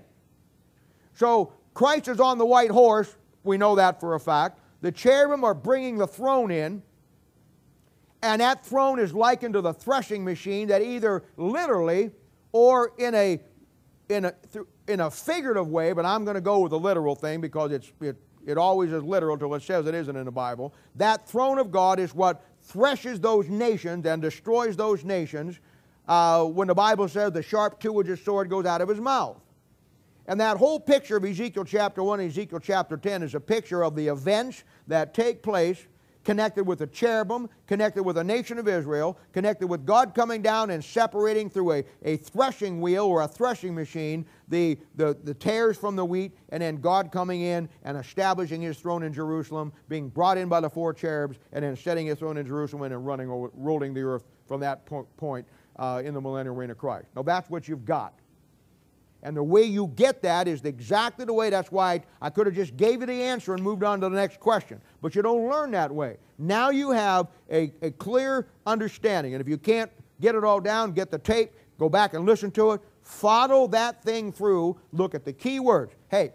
So Christ is on the white horse. We know that for a fact. The cherubim are bringing the throne in, and that throne is likened to the threshing machine that either literally or in a in a in a figurative way, but I'm going to go with the literal thing because it's it, it always is literal until it says it isn't in the Bible. That throne of God is what threshes those nations and destroys those nations uh, when the Bible says the sharp two-edged sword goes out of his mouth. And that whole picture of Ezekiel chapter one and Ezekiel chapter ten is a picture of the events that take place connected with the cherubim, connected with the nation of Israel, connected with God coming down and separating through a, a threshing wheel or a threshing machine the, the, the tares from the wheat, and then God coming in and establishing his throne in Jerusalem, being brought in by the four cherubs, and then setting his throne in Jerusalem and running over, ruling the earth from that po point uh, in the millennial reign of Christ. Now that's what you've got. And the way you get that is exactly the way. That's why I could have just gave you the answer and moved on to the next question. But you don't learn that way. Now you have a, a clear understanding. And if you can't get it all down, get the tape, go back and listen to it. Follow that thing through. Look at the key words. Hey,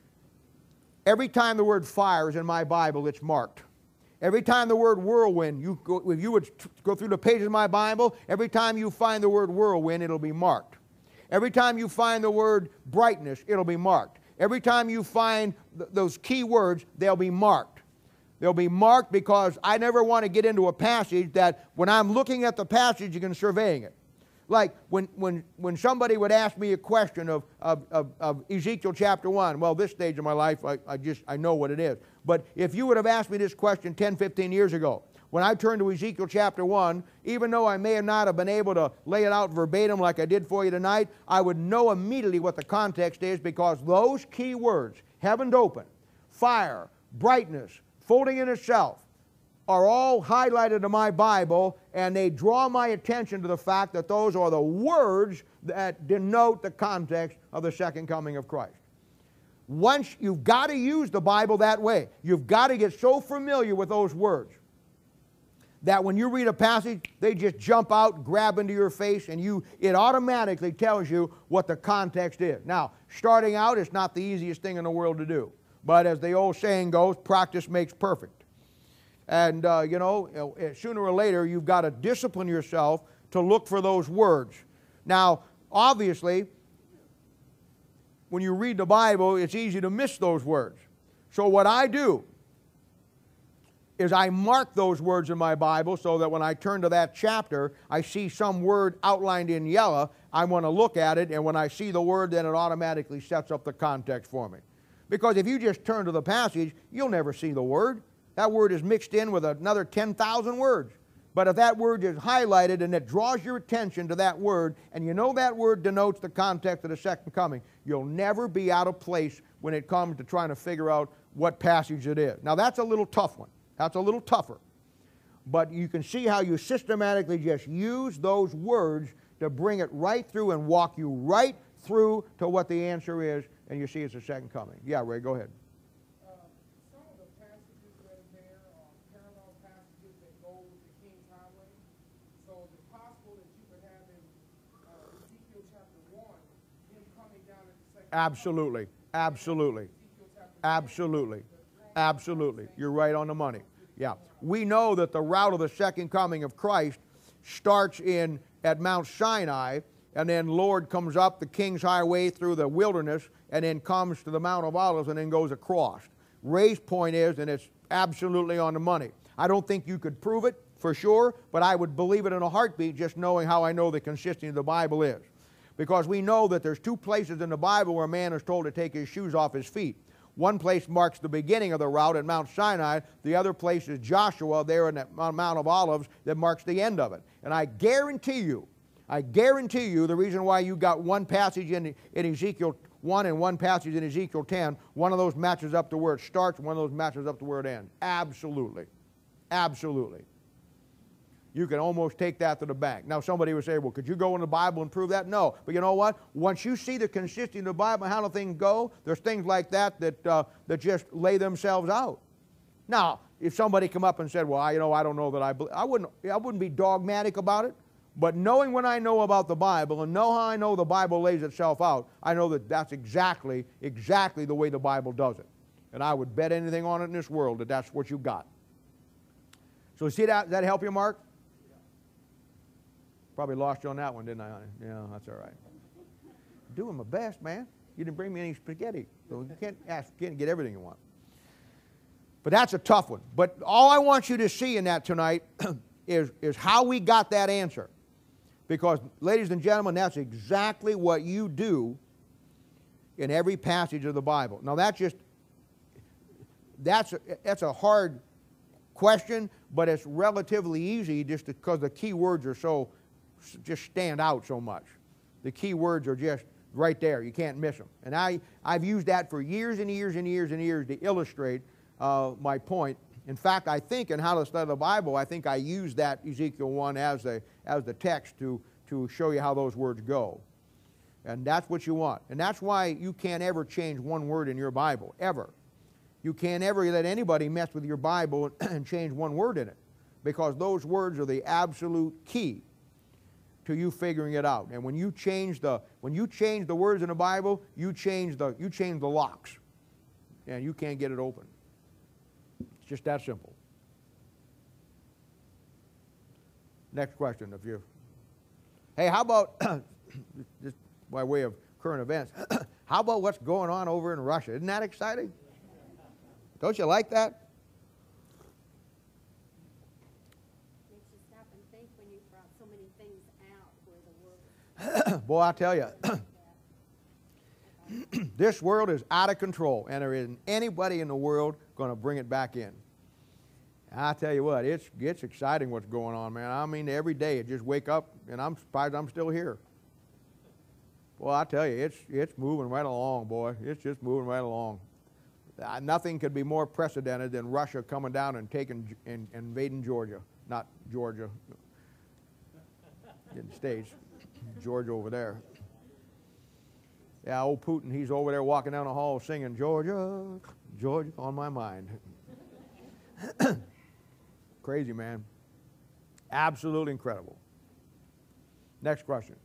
every time the word fire is in my Bible, it's marked. Every time the word whirlwind, you go, if you would go through the pages of my Bible, every time you find the word whirlwind, it'll be marked. Every time you find the word brightness, it'll be marked. Every time you find th those key words, they'll be marked. They'll be marked because I never want to get into a passage that when I'm looking at the passage and surveying it. Like when, when, when somebody would ask me a question of, of, of, of Ezekiel chapter one, well, this stage of my life, I, I just, I know what it is. But if you would have asked me this question ten, fifteen years ago, when I turned to Ezekiel chapter one, even though I may have not have been able to lay it out verbatim like I did for you tonight, I would know immediately what the context is, because those key words, heaven open, fire, brightness, folding in itself, are all highlighted in my Bible, and they draw my attention to the fact that those are the words that denote the context of the second coming of Christ. Once you've got to use the Bible that way, you've got to get so familiar with those words that when you read a passage, they just jump out, grab into your face, and you it automatically tells you what the context is. Now, starting out, it's not the easiest thing in the world to do. But as the old saying goes, practice makes perfect. And, uh, you know, sooner or later, you've got to discipline yourself to look for those words. Now, obviously, when you read the Bible, it's easy to miss those words. So what I do is I mark those words in my Bible so that when I turn to that chapter, I see some word outlined in yellow. I want to look at it, and when I see the word, then it automatically sets up the context for me. Because if you just turn to the passage, you'll never see the word. That word is mixed in with another ten thousand words. But if that word is highlighted and it draws your attention to that word, and you know that word denotes the context of the second coming, you'll never be out of place when it comes to trying to figure out what passage it is. Now that's a little tough one. That's a little tougher. But you can see how you systematically just use those words to bring it right through and walk you right through to what the answer is, and you see it's the second coming. Yeah, Ray, go ahead. Uh, some of the passages that are there are parallel passages that go with the King's Highway. So is it possible that you could have in uh, Ezekiel chapter one, him coming down at the second Absolutely. Absolutely. Absolutely. Absolutely. You're right on the money. Yeah. We know that the route of the second coming of Christ starts in at Mount Sinai, and then Lord comes up the King's Highway through the wilderness, and then comes to the Mount of Olives and then goes across. Ray's point is, and it's absolutely on the money. I don't think you could prove it for sure, but I would believe it in a heartbeat just knowing how I know the consistency of the Bible is. Because we know that there's two places in the Bible where a man is told to take his shoes off his feet. One place marks the beginning of the route at Mount Sinai. The other place is Joshua there in that Mount of Olives that marks the end of it. And I guarantee you, I guarantee you the reason why you got one passage in, in Ezekiel one and one passage in Ezekiel ten, one of those matches up to where it starts, one of those matches up to where it ends. Absolutely. Absolutely. You can almost take that to the bank. Now somebody would say, well, could you go in the Bible and prove that? No. But you know what? Once you see the consistency of the Bible and how the things go, there's things like that that, uh, that just lay themselves out. Now, if somebody come up and said, well, I, you know, I don't know that I believe, I wouldn't, I wouldn't be dogmatic about it. But knowing what I know about the Bible and know how I know the Bible lays itself out, I know that that's exactly, exactly the way the Bible does it. And I would bet anything on it in this world that that's what you got. So see that? Does that help you, Mark? Probably lost you on that one, didn't I, honey? Yeah, that's all right. Doing my best, man. You didn't bring me any spaghetti, so you can't ask, you can't get everything you want. But that's a tough one. But all I want you to see in that tonight is, is how we got that answer. Because, ladies and gentlemen, that's exactly what you do in every passage of the Bible. Now, that's just, that's a, that's a hard question, but it's relatively easy just because the key words are so, just stand out so much. The key words are just right there. You can't miss them. And I, I've used that for years and years and years and years to illustrate uh, my point. In fact, I think in how to study the Bible, I think I used that Ezekiel one as, a, as the text to, to show you how those words go. And that's what you want. And that's why you can't ever change one word in your Bible, ever. You can't ever let anybody mess with your Bible and change one word in it, because those words are the absolute key to you figuring it out. And when you change the, when you change the words in the Bible, you change the, you change the locks, and you can't get it open. It's just that simple. Next question, if you. Hey, how about, just by way of current events, how about what's going on over in Russia? Isn't that exciting? Don't you like that? Makes you stop and think when you brought so many things out where the world. Boy, I tell you, this world is out of control, and there isn't anybody in the world going to bring it back in. I tell you what, it's, it's exciting what's going on, man. I mean, every day, I just wake up, and I'm surprised I'm still here. Well, I tell you, it's, it's moving right along, boy. It's just moving right along. Uh, nothing could be more precedented than Russia coming down and taking and invading Georgia. Not Georgia, in the States. Georgia over there. Yeah, old Putin, he's over there walking down the hall singing, Georgia, Georgia on my mind. Crazy, man. Absolutely incredible. Next question.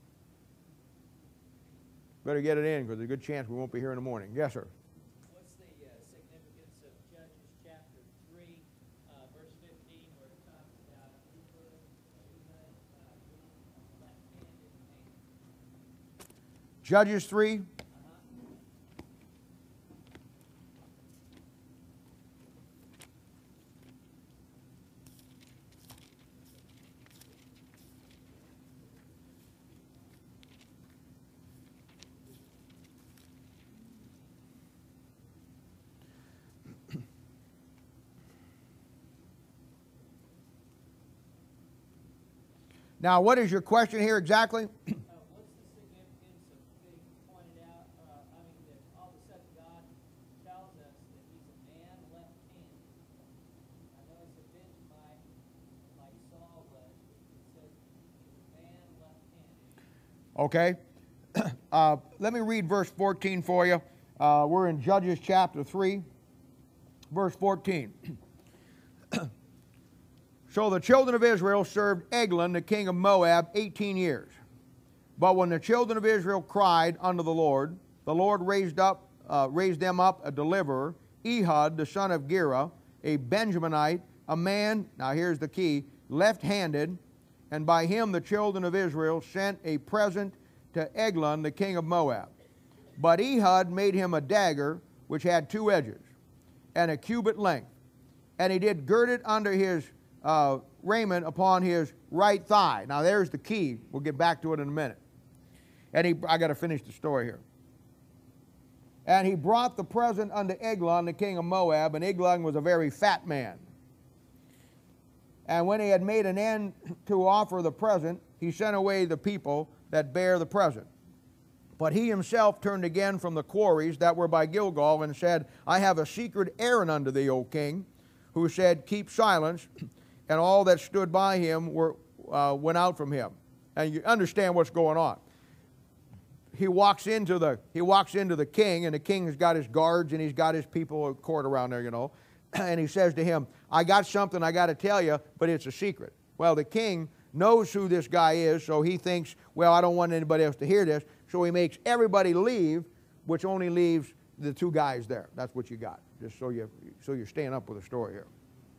Better get it in because there's a good chance we won't be here in the morning. Yes, sir. What's the uh, significance of Judges chapter three, uh, verse fifteen, where it talks about Ehud, Ehud, uh, being left-handed man? Judges three. Now, what is your question here exactly? Uh, what's the significance of being pointed out? Uh, I mean, that all of a sudden God tells us that he's a man left-handed. I know he's a Benjamite like Saul was, but it says he's a man left-handed. Okay. Uh, let me read verse fourteen for you. Uh, we're in Judges chapter three, verse fourteen. So the children of Israel served Eglon, the king of Moab, eighteen years. But when the children of Israel cried unto the Lord, the Lord raised up, uh, raised them up a deliverer, Ehud, the son of Gera, a Benjaminite, a man, now here's the key, left-handed, and by him the children of Israel sent a present to Eglon, the king of Moab. But Ehud made him a dagger which had two edges, and a cubit length, and he did gird it under his uh, raiment upon his right thigh. Now there's the key. We'll get back to it in a minute. And he, I got to finish the story here. And he brought the present unto Eglon, the king of Moab, and Eglon was a very fat man. And when he had made an end to offer the present, he sent away the people that bare the present. But he himself turned again from the quarries that were by Gilgal, and said, I have a secret errand unto thee, O king, who said, keep silence. And all that stood by him were, uh, went out from him. And you understand what's going on. He walks into the he walks into the king, and the king's got his guards and he's got his people at court around there, you know. And he says to him, I got something I got to tell you, but it's a secret. Well, the king knows who this guy is, so he thinks, well, I don't want anybody else to hear this. So he makes everybody leave, which only leaves the two guys there. That's what you got, just so, you, so you're staying up with the story here.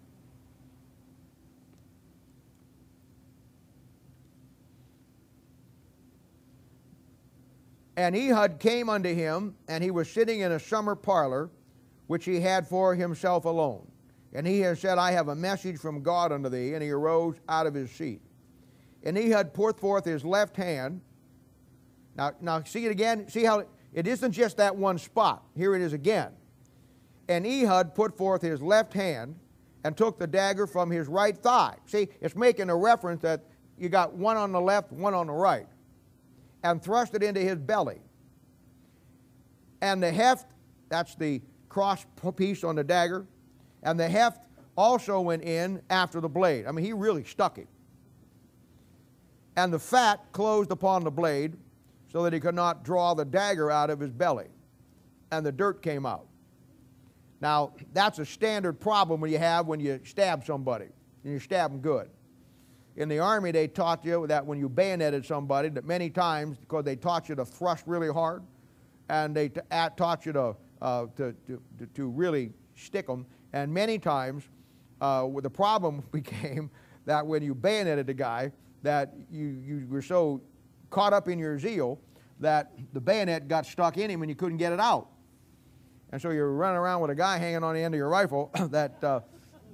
And Ehud came unto him, and he was sitting in a summer parlor, which he had for himself alone. And he had said, I have a message from God unto thee. And he arose out of his seat. And Ehud put forth his left hand. Now, now see it again? See how it isn't just that one spot. Here it is again. And Ehud put forth his left hand and took the dagger from his right thigh. See, it's making a reference that you got one on the left, one on the right. And thrust it into his belly. And the heft, that's the cross piece on the dagger, and the heft also went in after the blade. I mean, he really stuck it. And the fat closed upon the blade, so that he could not draw the dagger out of his belly. And the dirt came out. Now, that's a standard problem when you have when you stab somebody, and you stab them good. In the Army, they taught you that when you bayoneted somebody, that many times, because they taught you to thrust really hard, and they t taught you to, uh, to, to, to really stick them, and many times, uh, the problem became that when you bayoneted a guy, that you, you were so caught up in your zeal that the bayonet got stuck in him and you couldn't get it out. And so you're running around with a guy hanging on the end of your rifle that uh,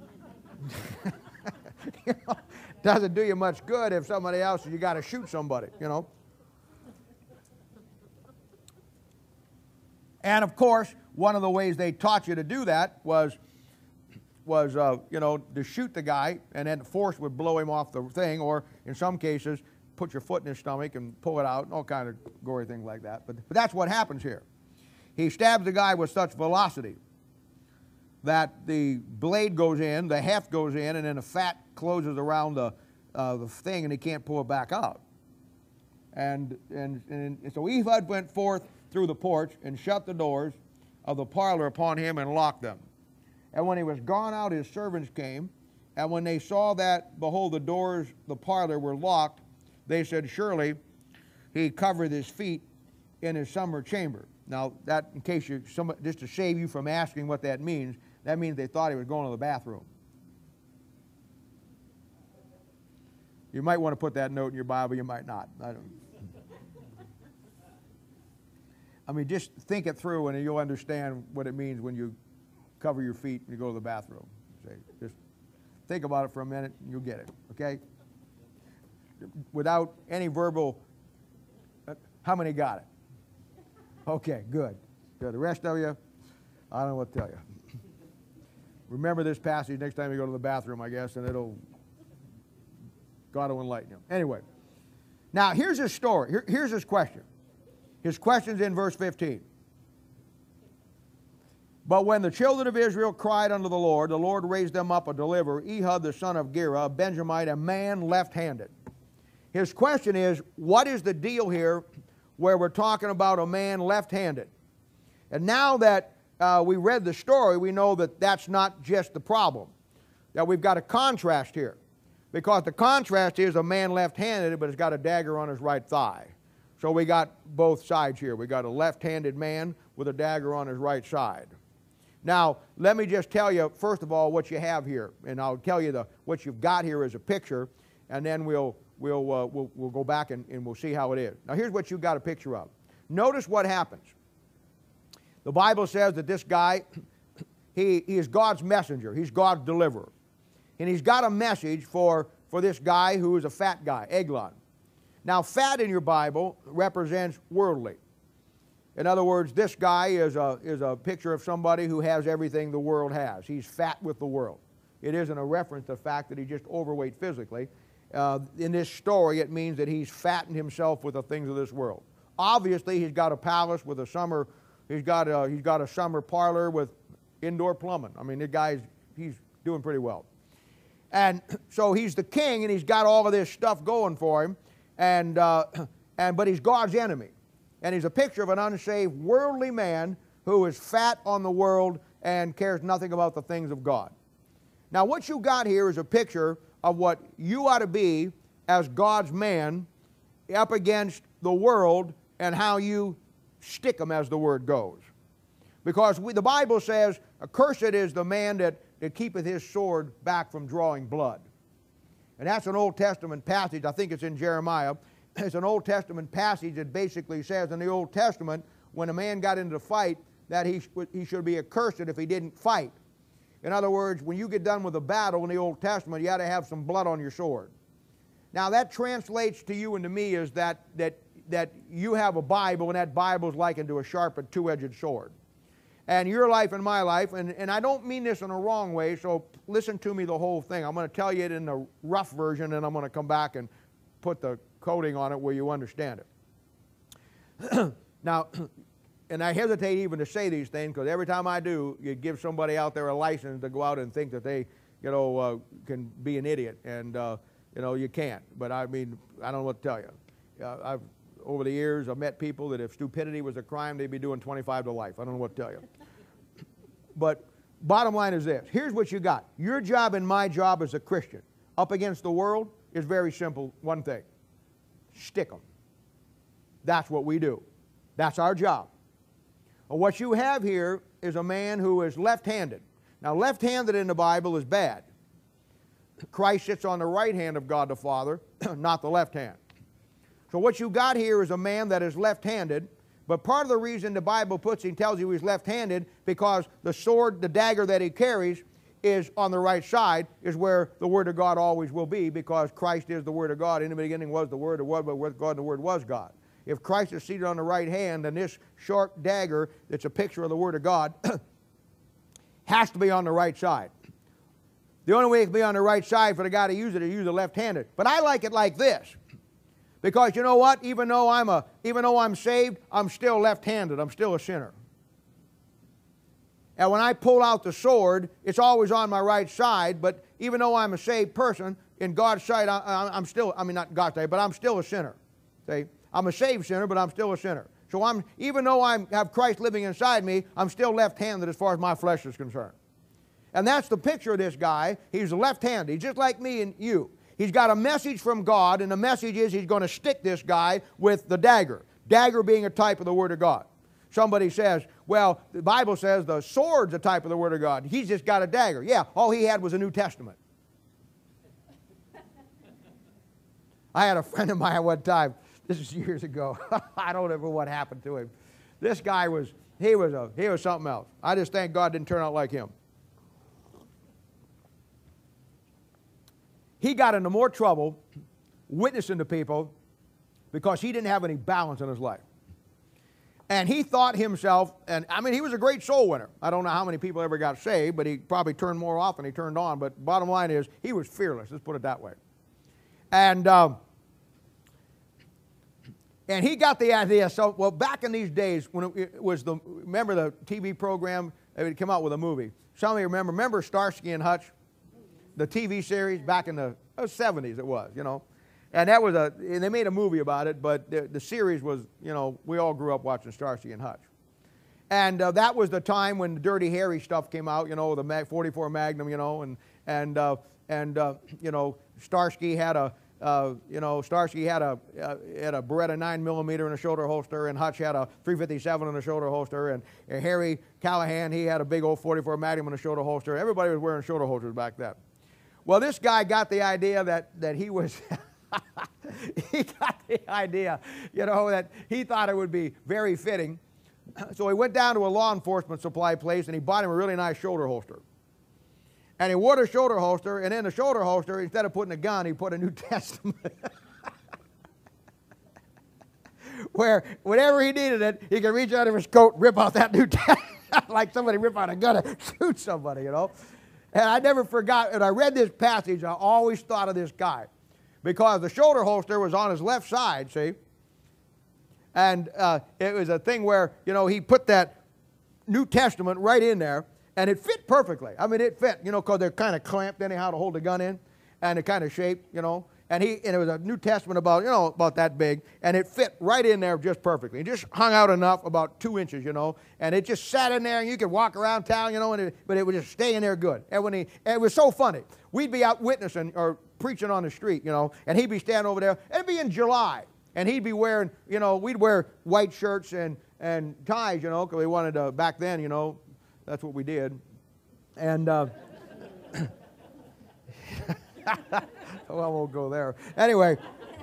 you know, doesn't do you much good if somebody else, you got to shoot somebody, you know. And of course, one of the ways they taught you to do that was, was uh, you know, to shoot the guy, and then the force would blow him off the thing, or in some cases, put your foot in his stomach and pull it out, and all kind of gory things like that. But, but that's what happens here. He stabs the guy with such velocity that the blade goes in, the heft goes in, and then the fat closes around the, uh, the thing, and he can't pull it back out. And, and, and so Ehud went forth through the porch and shut the doors of the parlor upon him and locked them. And when he was gone out, his servants came, and when they saw that, behold, the doors of the parlor were locked, they said, surely he covered his feet in his summer chamber. Now, that, in case you, some, just to save you from asking what that means, that means they thought he was going to the bathroom. You might want to put that note in your Bible, you might not. I don't. I mean, just think it through and you'll understand what it means when you cover your feet and you go to the bathroom. Say, just think about it for a minute and you'll get it, okay? Without any verbal, uh, how many got it? Okay, good. Good. The rest of you, I don't know what to tell you. Remember this passage next time you go to the bathroom, I guess, and it'll, God will enlighten you. Anyway, now here's his story. Here, here's his question. His question's in verse fifteen. But when the children of Israel cried unto the Lord, the Lord raised them up a deliverer, Ehud the son of Gera, a Benjamite, a man left-handed. His question is, what is the deal here where we're talking about a man left-handed? And now that uh, we read the story, we know that that's not just the problem. That we've got a contrast here. Because the contrast is a man left-handed, but has got a dagger on his right thigh. So we got both sides here. We got a left-handed man with a dagger on his right side. Now, let me just tell you, first of all, what you have here. And I'll tell you the, what you've got here is a picture, and then we'll, we'll, uh, we'll, we'll go back and, and we'll see how it is. Now, here's what you've got a picture of. Notice what happens. The Bible says that this guy, he, he is God's messenger. He's God's deliverer. And he's got a message for, for this guy who is a fat guy, Eglon. Now, fat in your Bible represents worldly. In other words, this guy is a, is a picture of somebody who has everything the world has. He's fat with the world. It isn't a reference to the fact that he's just overweight physically. Uh, in this story, it means that he's fattened himself with the things of this world. Obviously, he's got a palace with a summer, he's got a, he's got a summer parlor with indoor plumbing. I mean, the guy's, he's doing pretty well. And so he's the king, and he's got all of this stuff going for him, and, uh, and, but he's God's enemy. And he's a picture of an unsaved, worldly man who is fat on the world and cares nothing about the things of God. Now, what you got here is a picture of what you ought to be as God's man up against the world and how you stick them, as the word goes. Because we, the Bible says, accursed is the man that, that keepeth his sword back from drawing blood. And that's an Old Testament passage. I think it's in Jeremiah. It's an Old Testament passage that basically says in the Old Testament, when a man got into a fight, that he, he should be accursed if he didn't fight. In other words, when you get done with a battle in the Old Testament, you got to have some blood on your sword. Now that translates to you and to me is that, that, that you have a Bible, and that Bible is likened to a sharp and two-edged sword. And your life and my life, and, and I don't mean this in a wrong way, so listen to me the whole thing. I'm going to tell you it in the rough version, and I'm going to come back and put the coating on it where you understand it. Now, and I hesitate even to say these things, because every time I do, you give somebody out there a license to go out and think that they, you know, uh, can be an idiot, and uh, you know, you can't. But I mean, I don't know what to tell you. Uh, I've over the years, I've met people that if stupidity was a crime, they'd be doing twenty-five to life. I don't know what to tell you. But bottom line is this. Here's what you got. Your job and my job as a Christian up against the world is very simple. One thing. Stick them. That's what we do. That's our job. Well, what you have here is a man who is left-handed. Now, left-handed in the Bible is bad. Christ sits on the right hand of God the Father, not the left hand. So what you got here is a man that is left-handed, but part of the reason the Bible puts him, tells you he's left-handed, because the sword, the dagger that he carries is on the right side, is where the Word of God always will be, because Christ is the Word of God. In the beginning was the Word, the Word was with God, and the Word was God. If Christ is seated on the right hand, then this sharp dagger that's a picture of the Word of God has to be on the right side. The only way it can be on the right side for the guy to use it is use it left-handed. But I like it like this. Because you know what? Even though I'm a, even though I'm saved, I'm still left-handed. I'm still a sinner. And when I pull out the sword, it's always on my right side. But even though I'm a saved person, in God's sight, I, I'm still, I mean not God's sight, but I'm still a sinner. See? I'm a saved sinner, but I'm still a sinner. So I'm, even though I have Christ living inside me, I'm still left-handed as far as my flesh is concerned. And that's the picture of this guy. He's left-handed. He's just like me and you. He's got a message from God, and the message is he's going to stick this guy with the dagger. Dagger being a type of the Word of God. Somebody says, well, the Bible says the sword's a type of the Word of God. He's just got a dagger. Yeah, all he had was a New Testament. I had a friend of mine one time, this is years ago. I don't know what happened to him. This guy was, he was, a, he was something else. I just thank God didn't turn out like him. He got into more trouble witnessing to people because he didn't have any balance in his life. And he thought himself, and I mean, he was a great soul winner. I don't know how many people ever got saved, but he probably turned more off than he turned on. But bottom line is, he was fearless. Let's put it that way. And um, and he got the idea. So, well, back in these days, when it was the, remember the T V program? They would come out with a movie. Some of you remember, remember Starsky and Hutch? The T V series back in the oh, seventies it was, you know. And that was a, and they made a movie about it, but the, the series was, you know, we all grew up watching Starsky and Hutch. And uh, that was the time when the Dirty Harry stuff came out, you know, the forty-four Magnum, you know, and, and, uh, and uh, you know, Starsky had a, uh, you know, Starsky had a, uh, had a Beretta nine millimeter in a shoulder holster, and Hutch had a three fifty-seven in a shoulder holster, and, and Harry Callahan, he had a big old forty-four Magnum in a shoulder holster. Everybody was wearing shoulder holsters back then. Well, this guy got the idea that, that he was, he got the idea, you know, that he thought it would be very fitting So he went down to a law enforcement supply place and he bought him a really nice shoulder holster. And he wore the shoulder holster, and in the shoulder holster, instead of putting a gun, he put a New Testament. Where whenever he needed it, he could reach out of his coat, rip out that New Testament, like somebody rip out a gun and shoot somebody, you know. And I never forgot, and I read this passage, I always thought of this guy. Because the shoulder holster was on his left side, see. And uh, it was a thing where, you know, he put that New Testament right in there, and it fit perfectly. I mean, it fit, you know, because they're kind of clamped anyhow to hold the gun in, and it kind of shaped, you know. And he and it was a New Testament about, you know, about that big, and it fit right in there just perfectly. It just hung out enough, about two inches, you know, and it just sat in there, and you could walk around town, you know, and it, but it would just stay in there good. And when he, and it was so funny. We'd be out witnessing or preaching on the street, you know, and he'd be standing over there. It'd be in July, and he'd be wearing, you know, we'd wear white shirts and and ties, you know, because we wanted to, back then, you know, that's what we did. And uh, well, I won't go there. Anyway,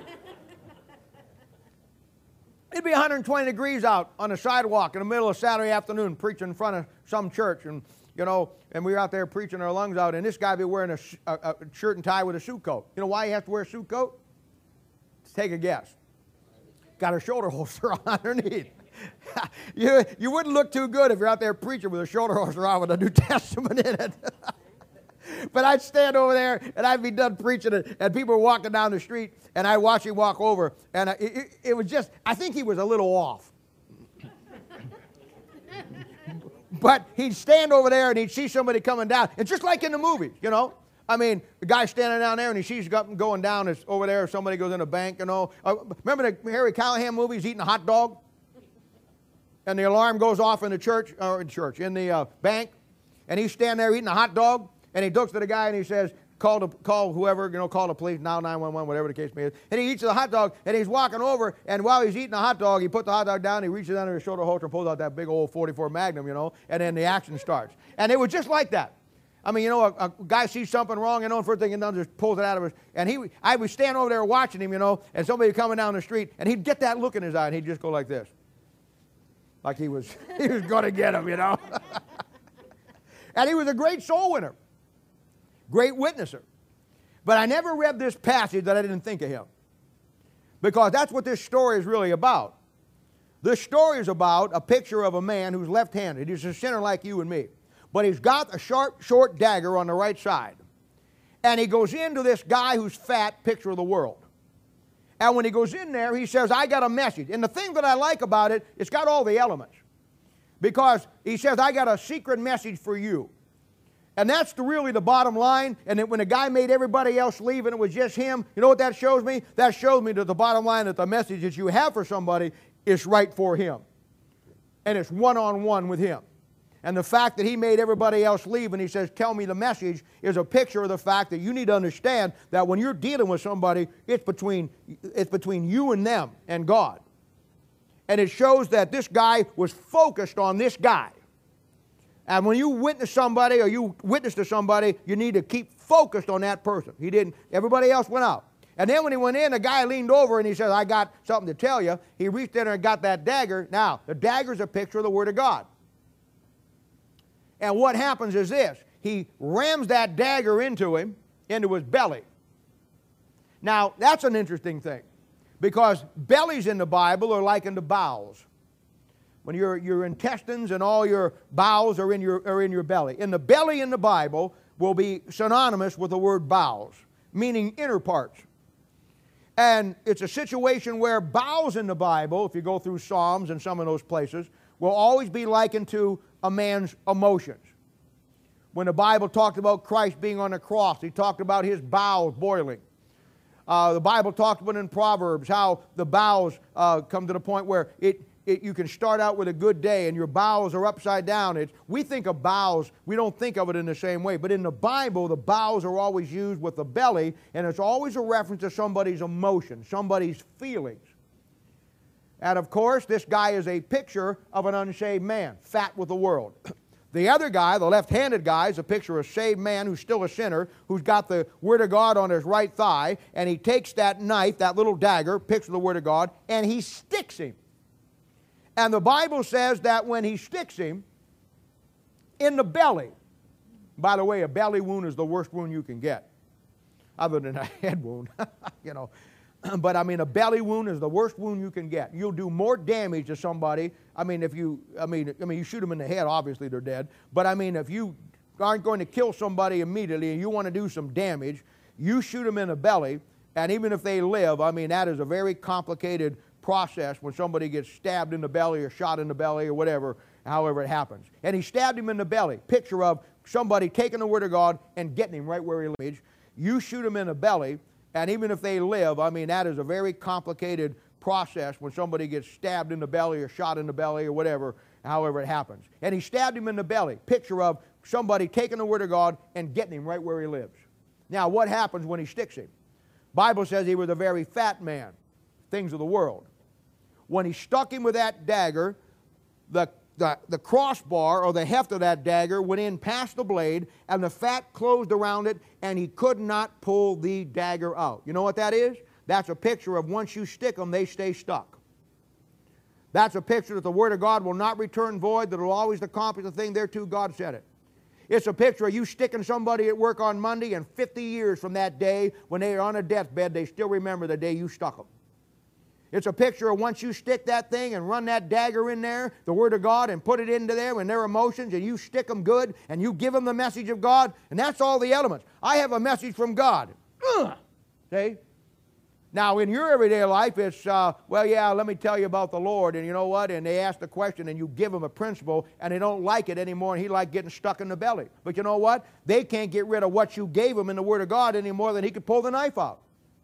it'd be one hundred twenty degrees out on the sidewalk in the middle of Saturday afternoon, preaching in front of some church, and you know, and we were out there preaching our lungs out, and this guy be wearing a, a, a shirt and tie with a suit coat. You know why he has to wear a suit coat? Take a guess. Got a shoulder holster on underneath. you, you wouldn't look too good if you're out there preaching with a shoulder holster on with a New Testament in it. But I'd stand over there, and I'd be done preaching, and, and people were walking down the street, and I'd watch him walk over, and I, it, it was just, I think he was a little off. But he'd stand over there, and he'd see somebody coming down, and just like in the movies, you know, I mean, the guy standing down there, and he sees something going down it's over there, somebody goes in a bank, you know. Uh, remember the Harry Callahan movie, he's eating a hot dog? And the alarm goes off in the church, or in church, in the uh, bank, and he's standing there eating a hot dog, and he looks to the guy and he says, call the, call whoever, you know, call the police, now nine one one, whatever the case may be. And he eats the hot dog, and he's walking over, and while he's eating the hot dog, he puts the hot dog down, he reaches under his shoulder holster and pulls out that big old forty-four Magnum, you know, and then the action starts. And it was just like that. I mean, you know, a, a guy sees something wrong, and the first thing he does is pulls it out of his, and he, I would stand over there watching him, you know, and somebody coming down the street, and he'd get that look in his eye, and he'd just go like this. Like he was, he was going to get him, you know. And he was a great soul winner. Great witnesser. But I never read this passage that I didn't think of him. Because that's what this story is really about. This story is about a picture of a man who's left-handed. He's a sinner like you and me. But he's got a sharp, short dagger on the right side. And he goes into this guy who's fat, picture of the world. And when he goes in there, he says, I got a message. And the thing that I like about it, it's got all the elements. Because he says, I got a secret message for you. And that's the, really the bottom line. And that when the guy made everybody else leave and it was just him, you know what that shows me? That shows me that the bottom line that the message that you have for somebody is right for him. And it's one-on-one with him. And the fact that he made everybody else leave and he says, tell me the message, is a picture of the fact that you need to understand that when you're dealing with somebody, it's between, it's between you and them and God. And it shows that this guy was focused on this guy. And when you witness somebody or you witness to somebody, you need to keep focused on that person. He didn't, everybody else went out. And then when he went in, the guy leaned over and he said, I got something to tell you. He reached in and got that dagger. Now, the dagger's a picture of the Word of God. And what happens is this. He rams that dagger into him, into his belly. Now, that's an interesting thing. Because bellies in the Bible are likened to bowels. When your, your intestines and all your bowels are in your, are in your belly. And the belly in the Bible will be synonymous with the word bowels, meaning inner parts. And it's a situation where bowels in the Bible, if you go through Psalms and some of those places, will always be likened to a man's emotions. When the Bible talked about Christ being on the cross, he talked about his bowels boiling. Uh, the Bible talked about in Proverbs how the bowels uh, come to the point where it, it, you can start out with a good day and your bowels are upside down. It's, we think of bowels, we don't think of it in the same way. But in the Bible, the bowels are always used with the belly, and it's always a reference to somebody's emotion, somebody's feelings. And of course, this guy is a picture of an unsaved man, fat with the world. The other guy, the left-handed guy, is a picture of a saved man who's still a sinner, who's got the Word of God on his right thigh, and he takes that knife, that little dagger, picture of the Word of God, and he sticks him. And the Bible says that when he sticks him in the belly, by the way, a belly wound is the worst wound you can get, other than a head wound, you know. But I mean, a belly wound is the worst wound you can get. You'll do more damage to somebody. I mean, if you, I mean, I mean, you shoot them in the head, obviously they're dead. But I mean, if you aren't going to kill somebody immediately and you want to do some damage, you shoot them in the belly, and even if they live, I mean, that is a very complicated process when somebody gets stabbed in the belly or shot in the belly or whatever, however it happens. And he stabbed him in the belly. Picture of somebody taking the Word of God and getting him right where he lives. You shoot him in the belly, and even if they live, I mean, that is a very complicated process when somebody gets stabbed in the belly or shot in the belly or whatever, however it happens. And he stabbed him in the belly. Picture of somebody taking the Word of God and getting him right where he lives. Now, what happens when he sticks him? Bible says he was a very fat man, things of the world. When he stuck him with that dagger, the, the, the crossbar or the heft of that dagger went in past the blade, and the fat closed around it, and he could not pull the dagger out. You know what that is? That's a picture of once you stick them, they stay stuck. That's a picture that the Word of God will not return void, that it will always accomplish the thing thereto God said it. It's a picture of you sticking somebody at work on Monday, and fifty years from that day, when they are on a deathbed, they still remember the day you stuck them. It's a picture of once you stick that thing and run that dagger in there, the Word of God, and put it into there and their emotions, and you stick them good, and you give them the message of God, and that's all the elements. I have a message from God. Ugh. See? Now, in your everyday life, it's, uh, well, yeah, let me tell you about the Lord, and you know what? And they ask the question, and you give them a principle, and they don't like it anymore, and he like getting stuck in the belly. But you know what? They can't get rid of what you gave them in the Word of God any more than he could pull the knife out.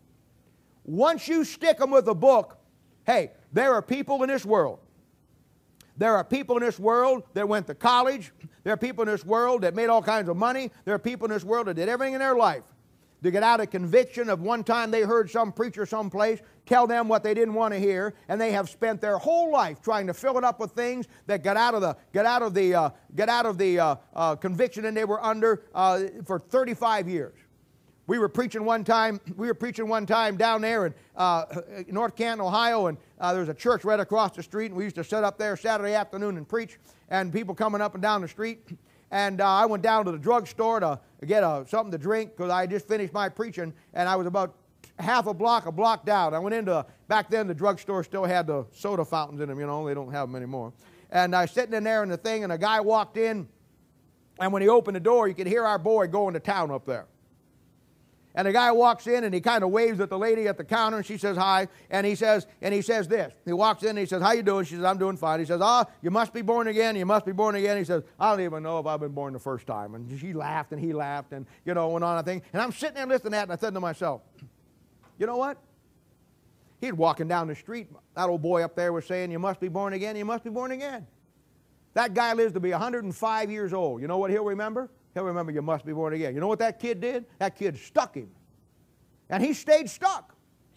Once you stick them with a book, hey, there are people in this world. There are people in this world that went to college. There are people in this world that made all kinds of money. There are people in this world that did everything in their life to get out of conviction of one time they heard some preacher someplace tell them what they didn't want to hear, and they have spent their whole life trying to fill it up with things that got out of the get out of the uh, get out of the uh, uh, conviction that they were under uh, for thirty-five years. We were preaching one time. We were preaching one time down there in uh, North Canton, Ohio, and uh, there was a church right across the street. And we used to sit up there Saturday afternoon and preach, and people coming up and down the street. And uh, I went down to the drugstore to get uh, something to drink because I just finished my preaching, and I was about half a block, a block down. I went into back then the drugstore still had the soda fountains in them. You know, they don't have them anymore. And I was sitting in there in the thing, and a guy walked in, and when he opened the door, you could hear our boy going to town up there. And the guy walks in and he kind of waves at the lady at the counter, and she says hi, and he says and he says this. He walks in and he says, "How you doing?" She says, "I'm doing fine." He says, "Ah, you must be born again. You must be born again." He says, "I don't even know if I've been born the first time." And she laughed and he laughed and, you know, went on a thing. And I'm sitting there listening to that, and I said to myself, you know what? He's walking down the street. That old boy up there was saying, "You must be born again. You must be born again." That guy lives to be one hundred five years old. You know what he'll remember? He'll remember, "You must be born again." You know what that kid did? That kid stuck him. And he stayed stuck.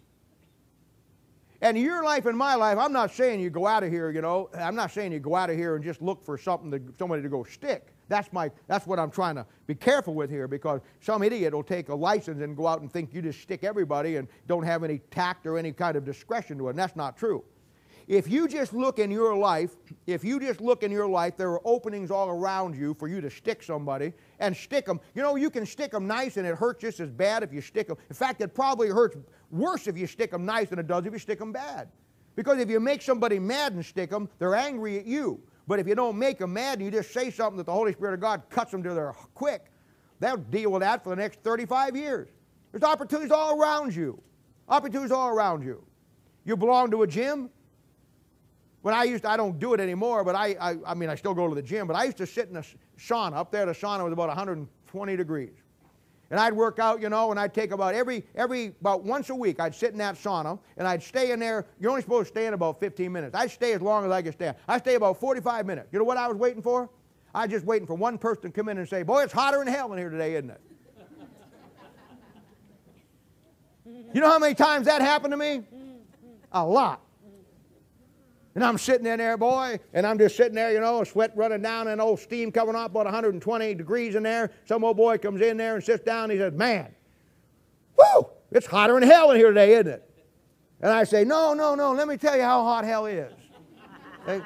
And your life and my life, I'm not saying you go out of here, you know, I'm not saying you go out of here and just look for something to, somebody to go stick. That's my, that's what I'm trying to be careful with here, because some idiot will take a license and go out and think you just stick everybody and don't have any tact or any kind of discretion to it, and that's not true. If you just look in your life, if you just look in your life, there are openings all around you for you to stick somebody and stick them. You know, you can stick them nice and it hurts just as bad if you stick them. In fact, it probably hurts worse if you stick them nice than it does if you stick them bad. Because if you make somebody mad and stick them, they're angry at you. But if you don't make them mad and you just say something that the Holy Spirit of God cuts them to their quick, they'll deal with that for the next thirty-five years. There's opportunities all around you. Opportunities all around you. You belong to a gym. When I used to, I don't do it anymore, but I, I, I mean, I still go to the gym, but I used to sit in a sauna. Up there, the sauna was about one hundred twenty degrees. And I'd work out, you know, and I'd take about every, every, about once a week, I'd sit in that sauna, and I'd stay in there. You're only supposed to stay in about fifteen minutes. I'd stay as long as I could stay. I'd stay about forty-five minutes. You know what I was waiting for? I was just waiting for one person to come in and say, "Boy, it's hotter than hell in here today, isn't it?" You know how many times that happened to me? A lot. And I'm sitting in there, boy, and I'm just sitting there, you know, sweat running down and old steam coming off about one hundred twenty degrees in there. Some old boy comes in there and sits down and he says, "Man, whoo, it's hotter than hell in here today, isn't it?" And I say, "No, no, no, let me tell you how hot hell is." Hey.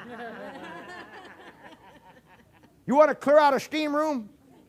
You want to clear out a steam room?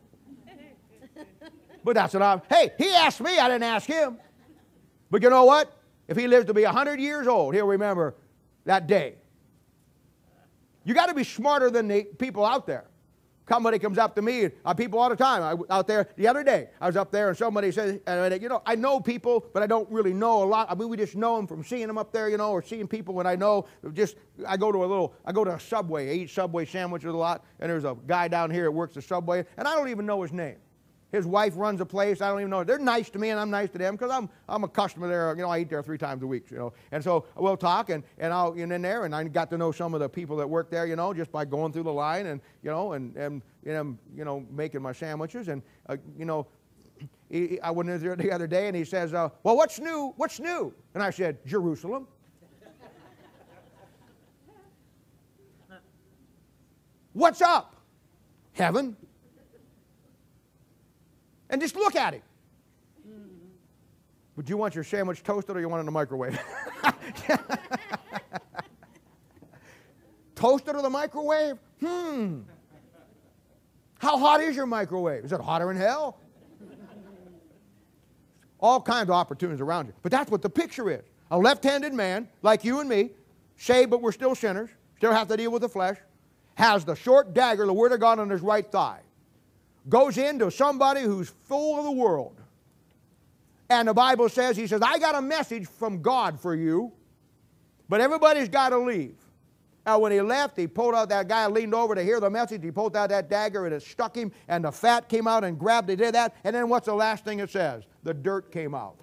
But that's what I'm, hey, he asked me, I didn't ask him. But you know what? If he lives to be one hundred years old, he'll remember that day. You got to be smarter than the people out there. Somebody comes up to me, uh, people all the time. I, out there the other day, I was up there and somebody says, uh, you know, I know people, but I don't really know a lot. I mean, we just know them from seeing them up there, you know, or seeing people when I know. Just I go to a little, I go to a Subway. I eat Subway sandwiches a lot, and there's a guy down here that works the Subway, and I don't even know his name. His wife runs a place. I don't even know. They're nice to me, and I'm nice to them because I'm I'm a customer there. You know, I eat there three times a week. You know, and so we'll talk, and and I'll and in there, and I got to know some of the people that work there. You know, just by going through the line, and you know, and and you know, you know making my sandwiches, and uh, you know, he, I went in there the other day, and he says, uh, "Well, what's new? What's new?" And I said, "Jerusalem." What's up? Heaven. And just look at it. Would you want your sandwich toasted or you want it in the microwave? Toasted or the microwave? Hmm. How hot is your microwave? Is it hotter than hell? All kinds of opportunities around you. But that's what the picture is. A left-handed man, like you and me, saved but we're still sinners, still have to deal with the flesh, has the short dagger, the Word of God, on his right thigh. Goes into somebody who's full of the world. And the Bible says, he says, I got a message from God for you, but everybody's got to leave. Now, when he left, he pulled out, that guy leaned over to hear the message. He pulled out that dagger, and it stuck him, and the fat came out and grabbed it, did that. And then what's the last thing it says? The dirt came out.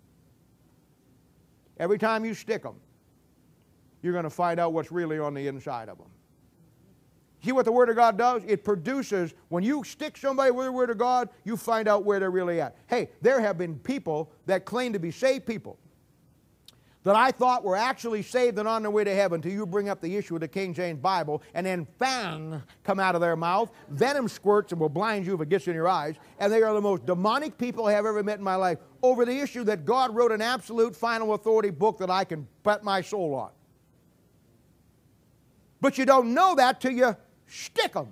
Every time you stick them, you're going to find out what's really on the inside of them. See what the Word of God does? It produces, when you stick somebody with the Word of God, you find out where they're really at. Hey, there have been people that claim to be saved people that I thought were actually saved and on their way to heaven until you bring up the issue of the King James Bible, and then fang come out of their mouth, venom squirts and will blind you if it gets in your eyes, and they are the most demonic people I have ever met in my life over the issue that God wrote an absolute final authority book that I can bet my soul on. But you don't know that till you stick them.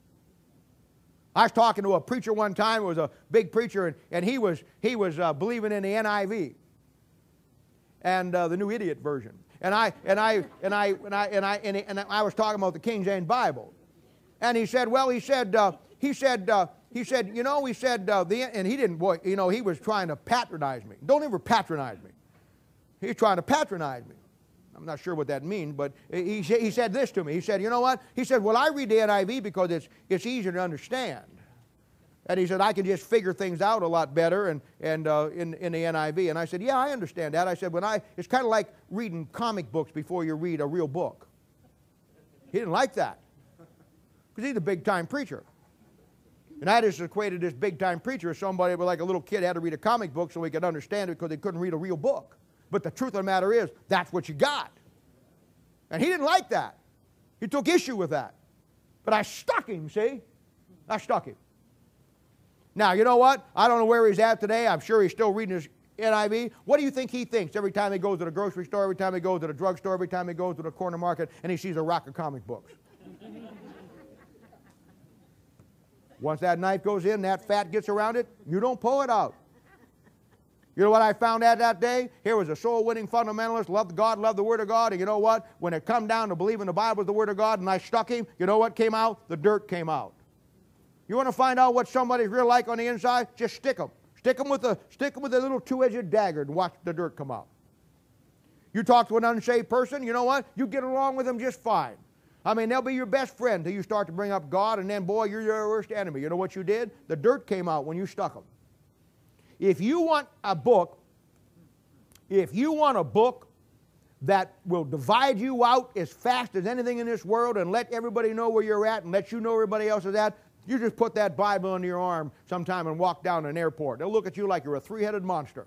I was talking to a preacher one time. It was a big preacher, and, and he was he was uh, believing in the N I V and uh, the New Idiot version. And I and I and I and I and I and, and I was talking about the King James Bible. And he said, well, he said uh, he said uh, he said, you know, he said uh, the and he didn't boy, you know, he was trying to patronize me. Don't ever patronize me. He's trying to patronize me. I'm not sure what that means, but he, he said this to me. He said, you know what? He said, well, I read the N I V because it's, it's easier to understand. And he said, I can just figure things out a lot better and, and, uh, in, in the N I V. And I said, yeah, I understand that. I said, when I, it's kind of like reading comic books before you read a real book. He didn't like that because he's a big-time preacher. And I just equated this big-time preacher as somebody with like a little kid had to read a comic book so he could understand it because they couldn't read a real book. But the truth of the matter is, that's what you got. And he didn't like that. He took issue with that. But I stuck him, see? I stuck him. Now, you know what? I don't know where he's at today. I'm sure he's still reading his N I V. What do you think he thinks every time he goes to the grocery store, every time he goes to the drugstore, every time he goes to the corner market, and he sees a rack of comic books? Once that knife goes in, that fat gets around it, you don't pull it out. You know what I found out that day? Here was a soul-winning fundamentalist, loved God, loved the Word of God, and you know what? When it come down to believing the Bible is the Word of God and I stuck him, you know what came out? The dirt came out. You want to find out what somebody's real like on the inside? Just stick them. Stick them with a, stick them with a little two-edged dagger and watch the dirt come out. You talk to an unsaved person, you know what? You get along with them just fine. I mean, they'll be your best friend until you start to bring up God, and then, boy, you're your worst enemy. You know what you did? The dirt came out when you stuck them. If you want a book, if you want a book that will divide you out as fast as anything in this world and let everybody know where you're at and let you know everybody else is at, you just put that Bible under your arm sometime and walk down an airport. They'll look at you like you're a three-headed monster.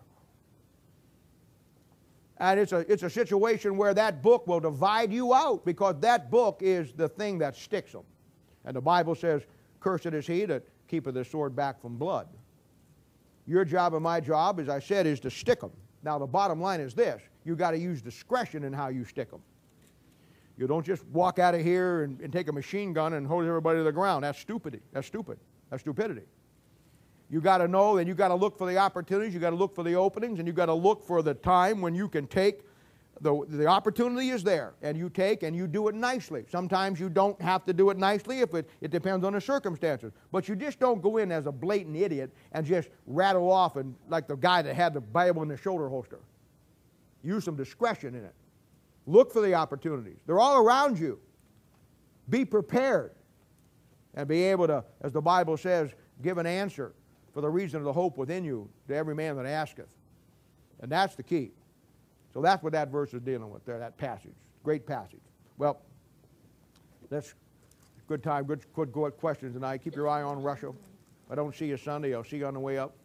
And it's a, it's a situation where that book will divide you out because that book is the thing that sticks them. And the Bible says, cursed is he that keepeth his sword back from blood. Your job and my job, as I said, is to stick them. Now, the bottom line is this. You've got to use discretion in how you stick them. You don't just walk out of here and, and take a machine gun and hose everybody to the ground. That's stupidity. That's stupid. That's stupidity. You got to know, and you got to look for the opportunities. You got to look for the openings, and you got to look for the time when you can take the the opportunity is there, and you take and you do it nicely. Sometimes you don't have to do it nicely if it it depends on the circumstances. But you just don't go in as a blatant idiot and just rattle off and like the guy that had the Bible in the shoulder holster. Use some discretion in it. Look for the opportunities. They're all around you. Be prepared and be able to, as the Bible says, give an answer for the reason of the hope within you to every man that asketh. And that's the key. So that's what that verse is dealing with there, that passage. Great passage. Well, that's good time, good, good, good questions tonight. Keep your eye on Russia. If I don't see you Sunday, I'll see you on the way up.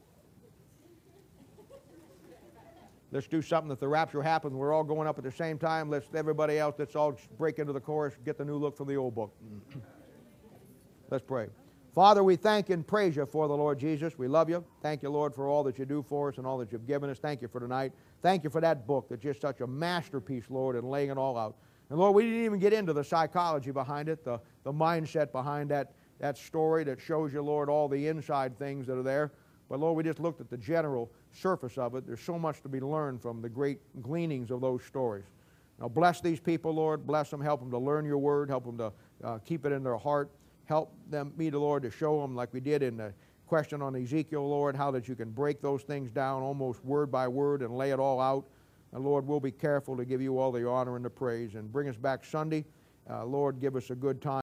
Let's do something. If the rapture happens, we're all going up at the same time. Let's, everybody else, let's all break into the chorus, get the new look from the old book. Let's pray. Father, we thank and praise you for the Lord Jesus. We love you. Thank you, Lord, for all that you do for us and all that you've given us. Thank you for tonight. Thank you for that book that's just such a masterpiece, Lord, in laying it all out. And Lord, we didn't even get into the psychology behind it, the, the mindset behind that, that story that shows you, Lord, all the inside things that are there. But Lord, we just looked at the general surface of it. There's so much to be learned from the great gleanings of those stories. Now bless these people, Lord. Bless them. Help them to learn your word. Help them to uh, keep it in their heart. Help them, me, the Lord, to show them, like we did in the question on Ezekiel, Lord, how that you can break those things down almost word by word and lay it all out. And Lord, we'll be careful to give you all the honor and the praise. And bring us back Sunday. Uh, Lord, give us a good time.